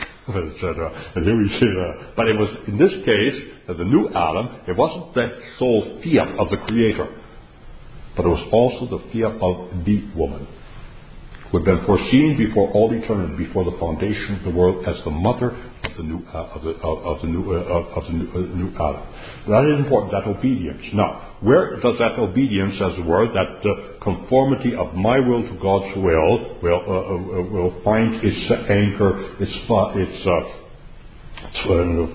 And here we see that. But it was, in this case, the new Adam, it wasn't that sole fiat of the Creator, but it was also the fiat of the woman, who had been foreseen before all eternity, before the foundation of the world, as the mother of the new uh, of the of, of the new uh, of the new, uh, new Adam. That is important. That obedience. Now, where does that obedience, as it were, that uh, conformity of my will to God's will, will uh, uh, will find its anchor, its uh, its uh,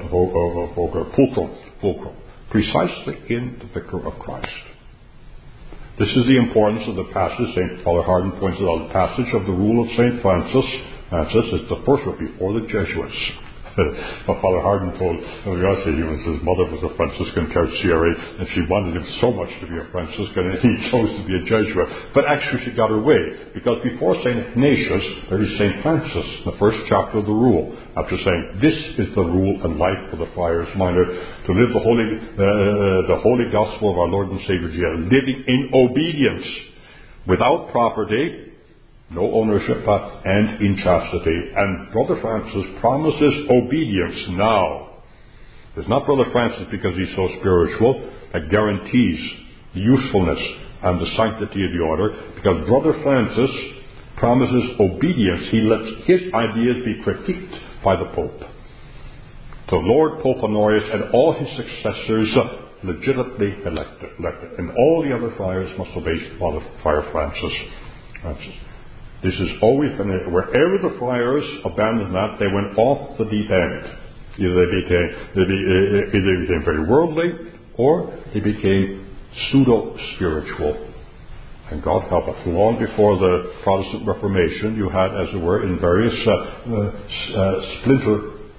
fulcrum, fulcrum, precisely in the Vicar of Christ. This is the importance of the passage. Saint Father Hardon pointed out the passage of the rule of Saint Francis. Francis is the first one before the Jesuits. But Father Hardon told his mother was a Franciscan tertiary, and she wanted him so much to be a Franciscan, and he chose to be a Jesuit. But actually she got her way, because before Saint Ignatius, there is Saint Francis, the first chapter of the rule, after saying, "This is the rule and life for the friars minor, to live the holy, uh, the holy gospel of our Lord and Savior Jesus, living in obedience, without property, no ownership, and in chastity." And Brother Francis promises obedience now. It's not Brother Francis because he's so spiritual that guarantees the usefulness and the sanctity of the order, because Brother Francis promises obedience. He lets his ideas be critiqued by the Pope. The Lord Pope Honorius and all his successors legitimately elected, elected. And all the other friars must obey Father Friar Francis. Francis. This has always been, wherever the friars abandoned that, they went off the deep end. Either they became, they be, either they became very worldly, or they became pseudo-spiritual. And God help us. Long before the Protestant Reformation, you had, as it were, in various uh, uh, splinter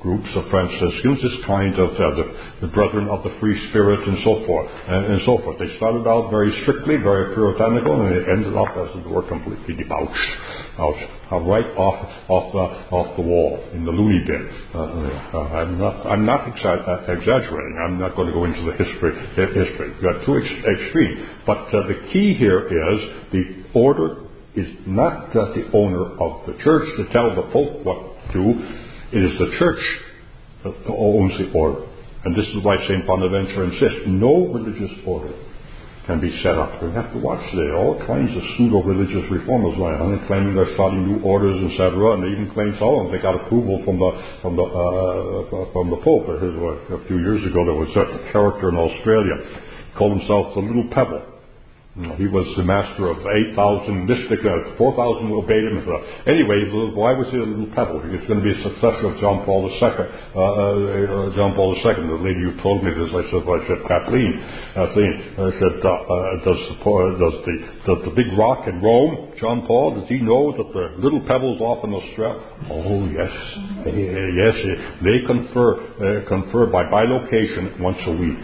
groups of Franciscans, this kind of uh, the, the Brethren of the Free Spirit and so forth, and, and so forth. They started out very strictly, very puritanical, and they ended up, as it were, completely debauched, out, out right off off the off the wall in the loony bin. Uh, uh, I'm not I'm not exa- uh, exaggerating. I'm not going to go into the history. Uh, history. You got two ex- extremes, but uh, the key here is the order is not uh, the owner of the church to tell the Pope what to do. It is the church that owns the order. And this is why Saint Bonaventure insists no religious order can be set up. We have to watch there. All kinds of pseudo-religious reformers going on, claiming they're starting new orders, et cetera, and they even claim some of them they got approval from the from the uh, from the Pope. A few years ago, there was a character in Australia called himself the Little Pebble. He was the master of eight thousand mystic, uh, four thousand obeyed him. Anyway, why was he a little pebble? He's going to be a successor of John Paul the Second. Uh, uh, John Paul the Second. The lady who told me this, I said, well, I said, Kathleen, Kathleen, I said, uh, uh, does, the, does, the, does the big rock in Rome, John Paul, does he know that the little pebbles off in Australia? Oh, yes. Yes, they confer, uh, confer by bilocation once a week.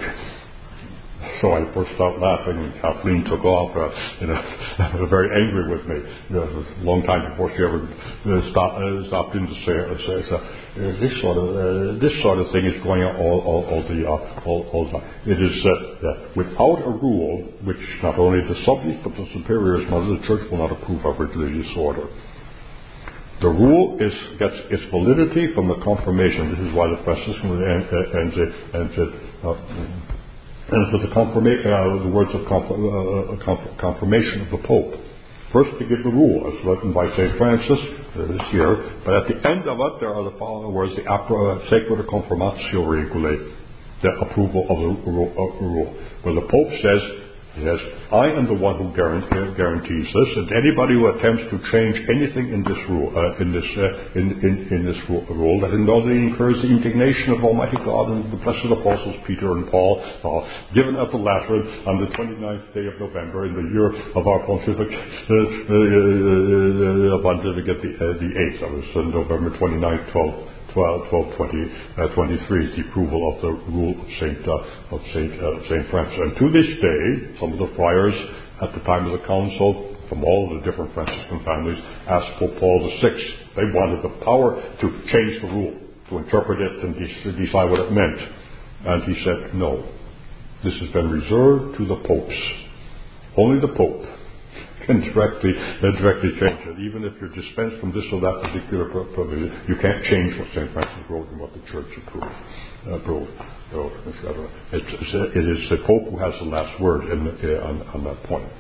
So I burst out laughing, and Kathleen took off, uh, you know, very angry with me. You know, it was a long time before she ever uh, stopped, uh, stopped in to say, uh, say so, uh, this sort of uh, this sort of thing is going on all, all, all the uh, all, all the time. It is uh, uh, without a rule, which not only the subject but the superiors, mother, the church will not approve of religious order. The rule is gets its validity from the confirmation. This is why the Franciscan and and and. and uh, And for the, confirma- uh, the words of conf- uh, conf- confirmation of the Pope. First to give the rule, as written by Saint Francis uh, this year, but at the end of it there are the following words, the apro- uh, Sacrata Confirmatio Regulae, the approval of the rule, uh, rule, where the Pope says, yes, I am the one who guarantees this, and anybody who attempts to change anything in this rule, uh, in this uh, in, in, in this rule, that indeed incurs the indignation of Almighty God and the blessed apostles Peter and Paul, uh, given at the Lateran on the twenty-ninth day of November in the year of our pontificate, uh, uh, uh, pontificate the, uh, the eighth. That was uh, November twenty-ninth, twelve. twelve, twelve, twenty, uh, twenty-three is the approval of the rule of Saint uh, of Saint uh, Saint Francis. And to this day, some of the friars at the time of the council, from all of the different Franciscan families, asked Pope Paul the Sixth. They wanted the power to change the rule, to interpret it and de- decide what it meant. And he said, no, this has been reserved to the popes. Only the Pope can directly, uh, directly change it. Even if you're dispensed from this or that particular provision, you can't change what Saint Francis wrote and what the Church approved, uh, approved, et cetera. It's, it is the Pope who has the last word in, uh, on, on that point.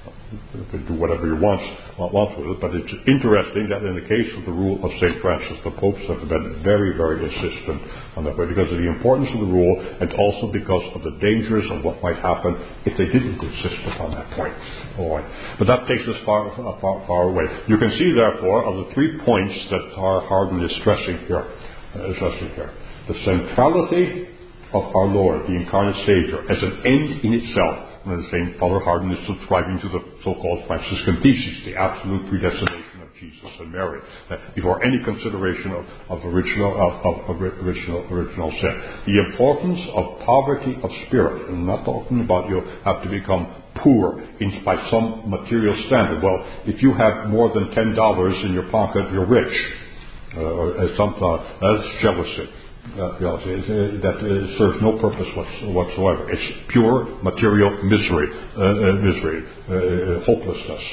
You can do whatever you want, want with it, but it's interesting that in the case of the rule of Saint Francis, the popes have been very, very insistent on that way because of the importance of the rule and also because of the dangers of what might happen if they didn't insist upon that point. All right. But that takes us far, far, far away. You can see, therefore, of the three points that R. Hardin is stressing here, uh, stressing here, the centrality of our Lord, the incarnate Savior, as an end in itself. And the same Father Hardin is subscribing to the so-called Franciscan thesis, the absolute predestination of Jesus and Mary, uh, before any consideration of, of original of, of, of original original sin. The importance of poverty of spirit. I'm not talking about you have to become poor in, by some material standard. Well, if you have more than ten dollars in your pocket, you're rich. Uh, or as some uh, that's jealousy. Uh, you know, that uh, serves no purpose whatsoever. It's pure material misery, uh, uh, misery, uh, hopelessness.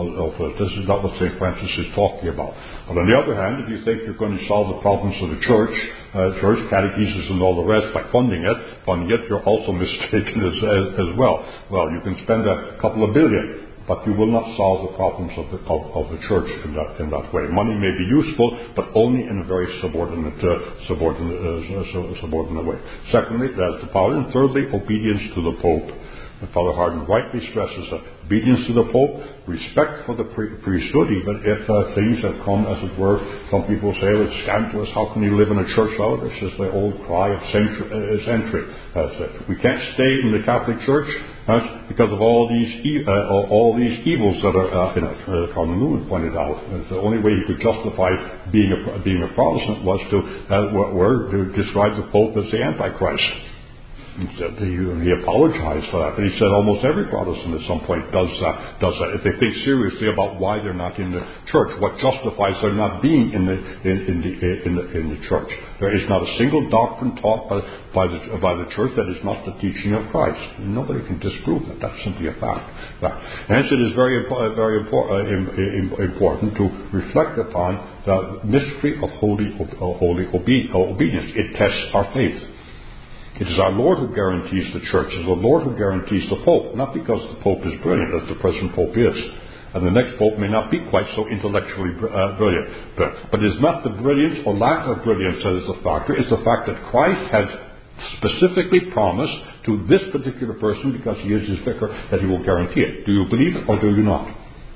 This is not what Saint Francis is talking about. But on the other hand, if you think you're going to solve the problems of the church, uh, church, catechesis and all the rest by funding it, funding it, you're also mistaken as, as, as well. Well, you can spend a couple of billion, but you will not solve the problems of the, of, of the church in that, in that way. Money may be useful, but only in a very subordinate, uh, subordinate, uh, subordinate way. Secondly, that's the power. And thirdly, obedience to the Pope. And Father Hardon rightly stresses that obedience to the Pope, respect for the pri- priesthood, even if uh, things have come, as it were, some people say, oh, it's scandalous, how can you live in a church now? This is the old cry of century. Uh, century. Uh, we can't stay in the Catholic Church uh, because of all these e- uh, all these evils that are uh, in it. Uh, Cardinal Newman pointed out uh, the only way he could justify being a, being a Protestant was to, uh, were, to describe the Pope as the Antichrist. He, he apologized for that, but he said almost every Protestant at some point does that. Does that if they think seriously about why they're not in the church, what justifies their not being in the in, in the in the in the church. There is not a single doctrine taught by, by the by the church that is not the teaching of Christ. Nobody can disprove that. That's simply a fact. Hence, it is very very important to reflect upon the mystery of holy holy obedience. It tests our faith. It is our Lord who guarantees the church. It is the Lord who guarantees the Pope, not because the Pope is brilliant, as the present Pope is. And the next Pope may not be quite so intellectually uh, brilliant. But, but it is not the brilliance or lack of brilliance that is the factor. It's the fact that Christ has specifically promised to this particular person, because he is his vicar, that he will guarantee it. Do you believe it or do you not?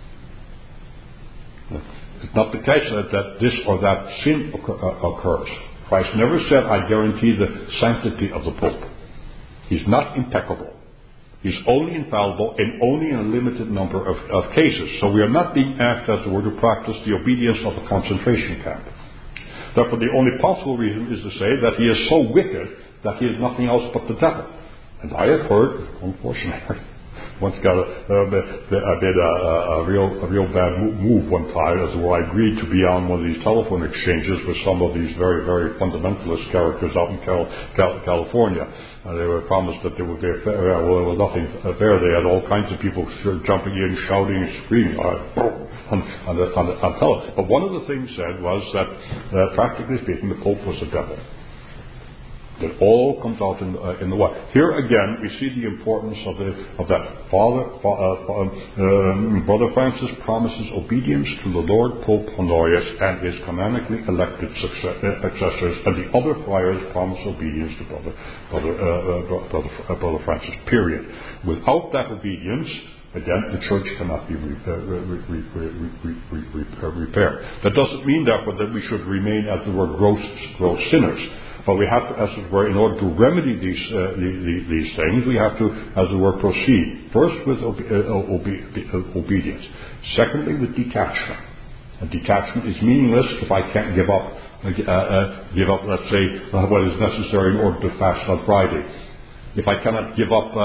It's not the case that, that this or that sin occur, uh, occurs. Christ never said, I guarantee the sanctity of the Pope. He's not impeccable. He's only infallible in only in a limited number of, of cases. So we are not being asked, as it were, to practice the obedience of a concentration camp. Therefore, the only possible reason is to say that he is so wicked that he is nothing else but the devil. And I have heard, unfortunately, once got a, uh, I did a, a real a real bad move one time, as well. I agreed to be on one of these telephone exchanges with some of these very, very fundamentalist characters out in Cal, Cal, California. Uh, they were promised that they would be fair. Well, there was nothing there. They had all kinds of people jumping in, shouting, screaming uh, on, on, the, on, the, on telephone. But one of the things said was that, uh, practically speaking, the Pope was the devil. It all comes out in, uh, in the what. Here again, we see the importance of the of that. Father, uh, uh, Brother Francis promises obedience to the Lord Pope Honorius and his canonically elected successors, and the other friars promise obedience to Brother Brother uh, Brother, uh, Brother Francis. Period. Without that obedience, again, the church cannot be re- uh, re- re- re- re- re- uh, repaired. That doesn't mean, therefore, that we should remain, as it were, gross, gross sinners. But we have to, as it were, in order to remedy these uh, these, these things, we have to, as it were, proceed. First with obe- uh, obe- obedience. Secondly, with detachment. And detachment is meaningless if I can't give up, uh, uh, give up, let's say, uh, what is necessary in order to fast on Friday. If I cannot give up, uh,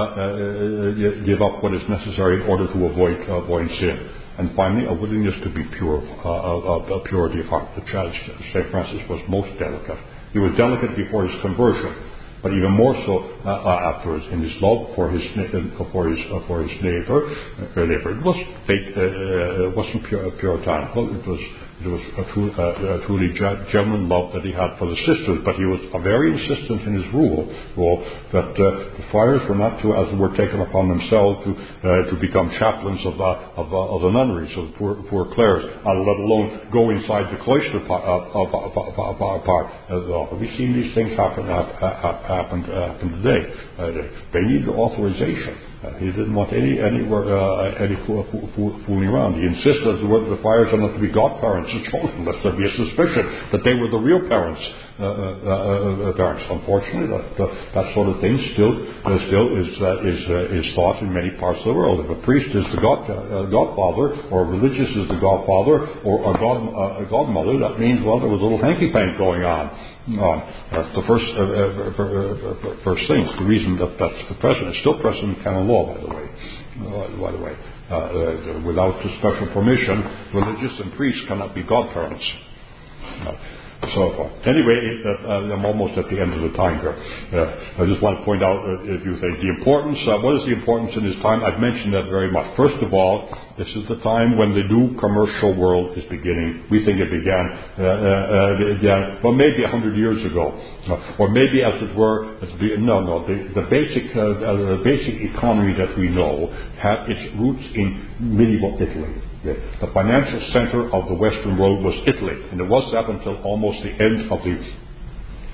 uh, give up what is necessary in order to avoid uh, avoid sin. And finally, a willingness to be pure, uh, a, a purity of heart. The child, Saint Francis was most delicate. He was delicate before his conversion, but even more so uh, afterwards in his love for his uh, for his uh, for his neighbor. Uh, neighbor. It was fake. Uh, it wasn't pure, puritanical. It was it was a, true, uh, a truly genuine love that he had for the sisters. But he was uh, very insistent in his rule, rule that uh, the friars were not to, as it were, taken upon themselves to uh, to become chaplains of uh, of, uh, of the nunneries of the poor, poor clares, uh, let alone go inside the cloister part. Uh, uh, uh, part as well. We've seen these things happen happen happen, happen today. Uh, they need authorization. Uh, he didn't want any any uh, any fool, fool, fool, fooling around. He insisted that the friars are not to be godparents of children, lest there be a suspicion that they were the real parents. Uh, uh, uh, parents. Unfortunately, that, uh, that sort of thing still uh, still is uh, is uh, is thought in many parts of the world. If a priest is the god uh, godfather, or a religious is the godfather, or a god uh, a godmother, that means, well, there was a little hanky pank going on. Um, that's the first uh, uh, uh, first thing. The reason that that's present. It's still present in canon law, by the way. Uh, by the way, uh, uh, without special permission, religious and priests cannot be godparents. Uh, So far. Anyway, uh, I'm almost at the end of the time here. Uh, I just want to point out, uh, if you think, the importance, uh, what is the importance in this time? I've mentioned that very much. First of all, this is the time when the new commercial world is beginning. We think it began, uh, uh, began well, maybe a hundred years ago. Uh, or maybe, as it were, no, no, the, the basic uh, the basic economy that we know had its roots in medieval Italy. The financial center of the Western world was Italy, and it was that until almost the end of the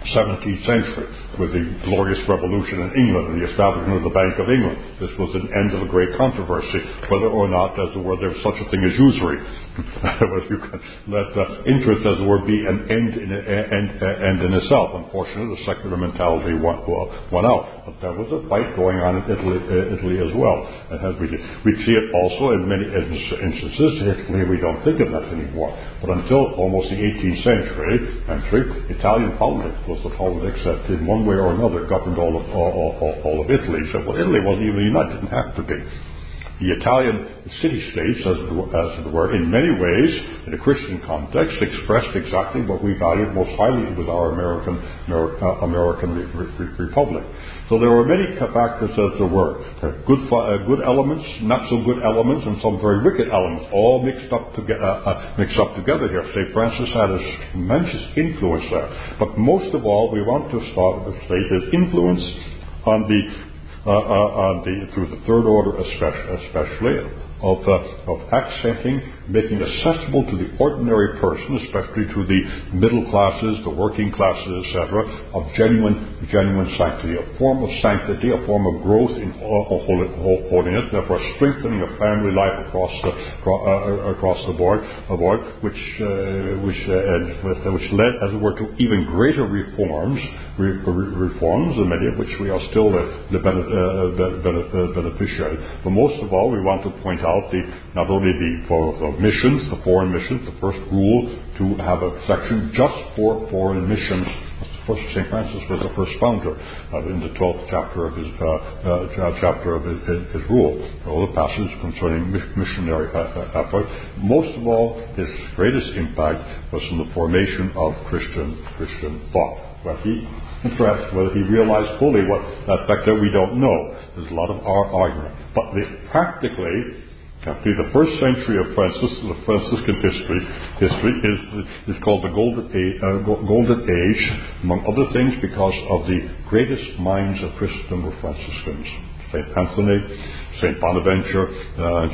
seventeenth century, with the glorious revolution in England and the establishment of the Bank of England. This was an end of a great controversy, whether or not, as it were, there was such a thing as usury. Whether you can let uh, interest, as it were, be an end in, uh, end, uh, end in itself. Unfortunately, the secular mentality went, went out. But there was a fight going on in Italy, uh, Italy as well. And as we, we see it also in many instances. Italy, we don't think of that anymore. But until almost the eighteenth century, century Italian politics was the politics that in one way or another governed all of, all, all, all of Italy. So, well, Italy wasn't even united, didn't have to be. The Italian city-states, as it, as it were, in many ways, in a Christian context, expressed exactly what we valued most highly with our American American, uh, American re- re- Republic. So there were many factors, as there were, good uh, good elements, not so good elements, and some very wicked elements, all mixed up together. Uh, uh, mixed up together here. Saint Francis had a tremendous influence there. But most of all, we want to start with state his influence on the Uh, uh, on the, through the third order especially, especially of, uh, of accenting, making accessible to the ordinary person, especially to the middle classes, the working classes, et cetera, of genuine, genuine sanctity, a form of sanctity, a form of growth in holiness, therefore strengthening of family life across the uh, across the board, a board which uh, which uh, with, which led, as it were, to even greater reforms, re- reforms, and many of which we are still the, the benefit, uh, beneficiary. But most of all, we want to point out the not only the for the missions, the foreign missions, the first rule to have a section just for foreign missions. First, Saint Francis was the first founder uh, in the twelfth chapter of his uh, uh, chapter of his, his rule. All the passages concerning missionary uh, effort. Most of all, his greatest impact was in the formation of Christian Christian thought. Whether he, perhaps, whether he realized fully what that fact that we don't know. There's a lot of our argument, but the, practically. The first century of Francis, the Franciscan history, history is is called the Golden Age, uh, Golden Age, among other things, because of the greatest minds of Christendom were Franciscans. Saint Anthony, Saint Bonaventure, uh,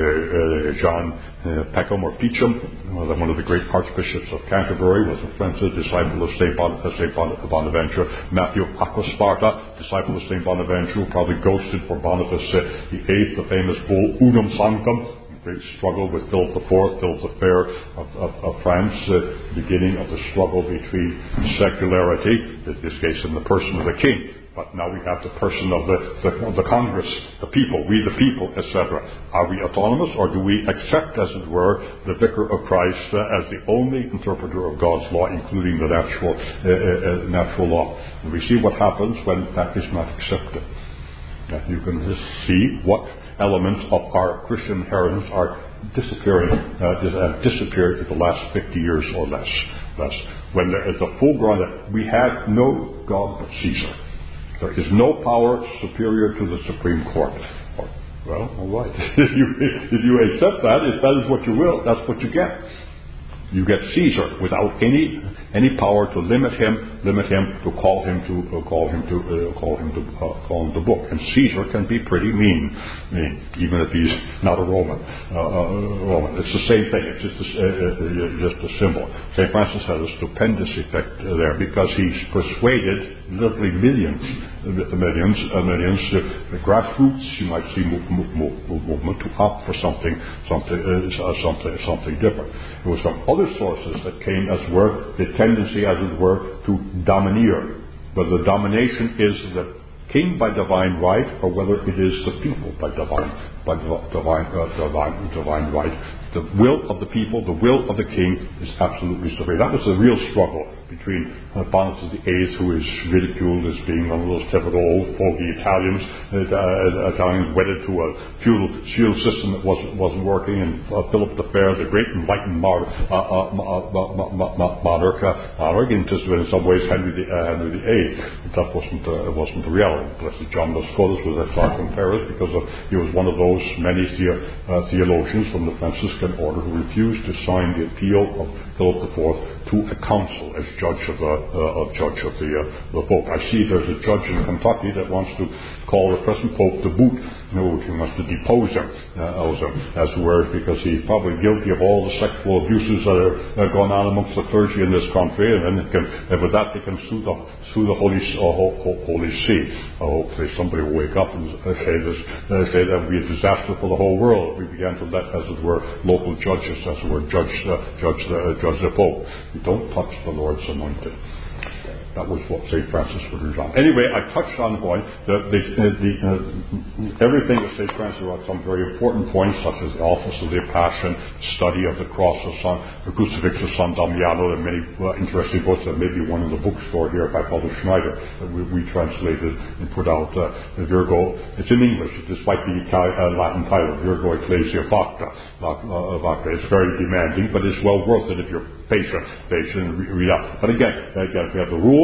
John uh, Peckham or Peacham, one of the great archbishops of Canterbury, was a Francis, disciple of Saint Bon- Saint Bon- Bonaventure. Matthew Aquasparta, disciple of Saint Bonaventure, who probably ghosted for Boniface uh, the Eighth, the famous bull Unum Sanctum. Great struggle with Philip the Fourth, Philip the Fair of, of, of France, uh, beginning of the struggle between secularity, in this case in the person of the king. But now we have the person of the, the, of the Congress, the people, we the people, et cetera. Are we autonomous, or do we accept, as it were, the Vicar of Christ uh, as the only interpreter of God's law, including the natural, uh, uh, natural law? And we see what happens when that is not accepted. Uh, you can just see what elements of our Christian inheritance are disappearing, uh, have disappeared in the last fifty years or less. less. When there is a full ground that we have no God but Caesar. There is no power superior to the Supreme Court. Well, all right. if, you, if you accept that, if that is what you will, that's what you get. You get Caesar without any any power to limit him, limit him to call him to uh, call him to uh, call him to uh, call him to book. And Caesar can be pretty mean, mean even if he's not a Roman. Uh, uh, Roman. It's the same thing. It's just a, uh, just a symbol. Saint Francis has a stupendous effect uh, there because he's persuaded literally millions, uh, millions, uh, millions, uh, the grassroots, you might see, move, move, move, movement to opt for something, something, uh, something, something different. There was some other sources that came, as were the tendency, as it were, to domineer. Whether the domination is the king by divine right, or whether it is the people by divine, by divine, uh, divine, divine right. The will of the people, the will of the king, is absolutely supreme. That was the real struggle between uh, Boniface the Eighth, who is ridiculed as being one of those typical old fogey Italians, uh, Italians wedded to a feudal, feudal system that wasn't wasn't working, and uh, Philip the Fair, the great enlightened monarch, uh, uh, monarch, uh, monarch, and just in some ways Henry the uh, Henry the Eighth. That wasn't uh, wasn't the reality. Blessed John Los Scotus was at Clark in Paris because of, he was one of those many the, uh, theologians from the Franciscan order who refused to sign the appeal of Philip the Fourth to a council as judge of the uh, of judge of the uh, the Pope. I see there's a judge in Kentucky that wants to call the present Pope to boot. No, he wants to depose him, uh, as it were, because he's probably guilty of all the sexual abuses that are uh, going on amongst the clergy in this country, and then it can, and with that they can sue the sue the Holy uh, Holy See. Uh, hopefully somebody will wake up and uh, say this, uh, say that would be a disaster for the whole world if we began to let, as it were, local judges, as it were, judge uh, judge the uh, judge the Pope. You don't touch the Lord's anointed. That was what Saint Francis would have done. Anyway, I touched on the point that the, uh, the, uh, everything that Saint Francis wrote, some very important points, such as the office of the Passion, study of the cross of San, the crucifix of San Damiano, and many uh, interesting books. There may be one in the bookstore here by Father Schneider that we, we translated and put out. Uh, Virgo, it's in English, despite the Italian, uh, Latin title, Virgo Ecclesia Facta. Uh, Facta. It's very demanding, but it's well worth it if you're patient, patient, and read out. But again, again, we have the rule,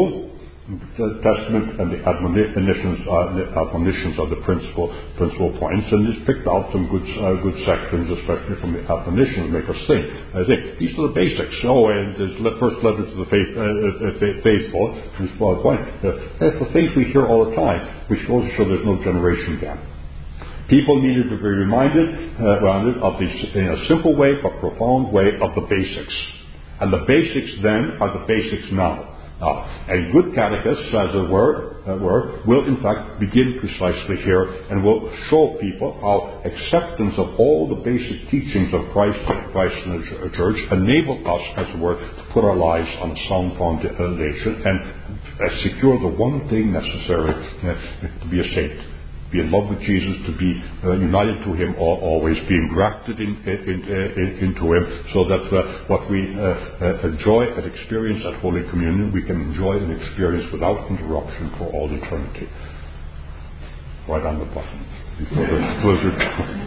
the Testament, and the admonitions, uh, the admonitions of the principal principal points, and just picked out some good uh, good sections, especially from the admonitions, make us think. I think these are the basics. Oh, and there's the first letter to the faith, uh, faithful. This point. Uh, that's the things we hear all the time, which goes to show there's no generation gap. People needed to be reminded, uh, reminded of the, in a simple way but profound way, of the basics. And the basics then are the basics now. Now, a good catechist, as it were, uh, were, will in fact begin precisely here and will show people how acceptance of all the basic teachings of Christ, Christ and the Church enable us, as it were, to put our lives on a sound foundation and uh, secure the one thing necessary uh, to be a saint. Be in love with Jesus, to be uh, united to Him always, being grafted in, in, in, into Him, so that uh, what we uh, uh, enjoy and experience at Holy Communion, we can enjoy and experience without interruption for all eternity. Right on the button. Before the blizzard.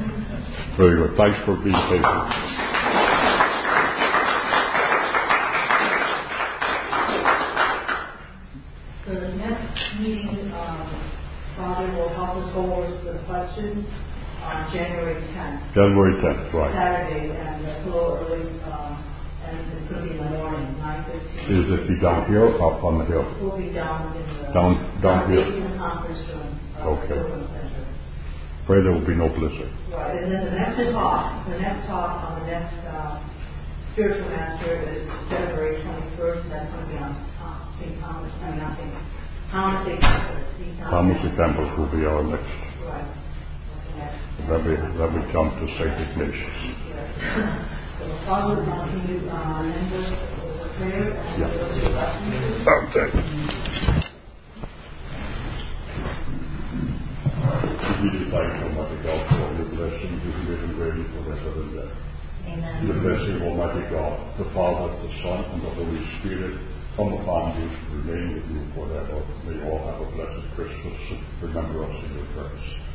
Very good. Thanks for being patient. So the next meeting, um, Father will help us go over the questions on January tenth. January tenth, right. Saturday, and it's a little early, um, and it's going to be in the morning, nine fifteen. Is it be down here or up on the hill? It will be down in the... Down, down here? In the conference room. Uh, okay. Center. Pray there will be no blizzard. Right, and then the next talk, the next talk on the next uh, spiritual master is February twenty-first, and that's going to be on Saint Thomas, I mean, not Saint Thomas the Campus. Thomas the Campus will be our next. Right. Then we, then we come to Saint Ignatius. Yes. So, Father, can you uh, end us with a prayer and yeah. go to the lessons? Okay. We give thanks, Almighty God, for all your blessings, you live and reign forever and ever. Amen. The blessing of Almighty God, the Father, the Son, and the Holy Spirit, come upon you, remain with you forever. May you all have a blessed Christmas, and remember us in your prayers.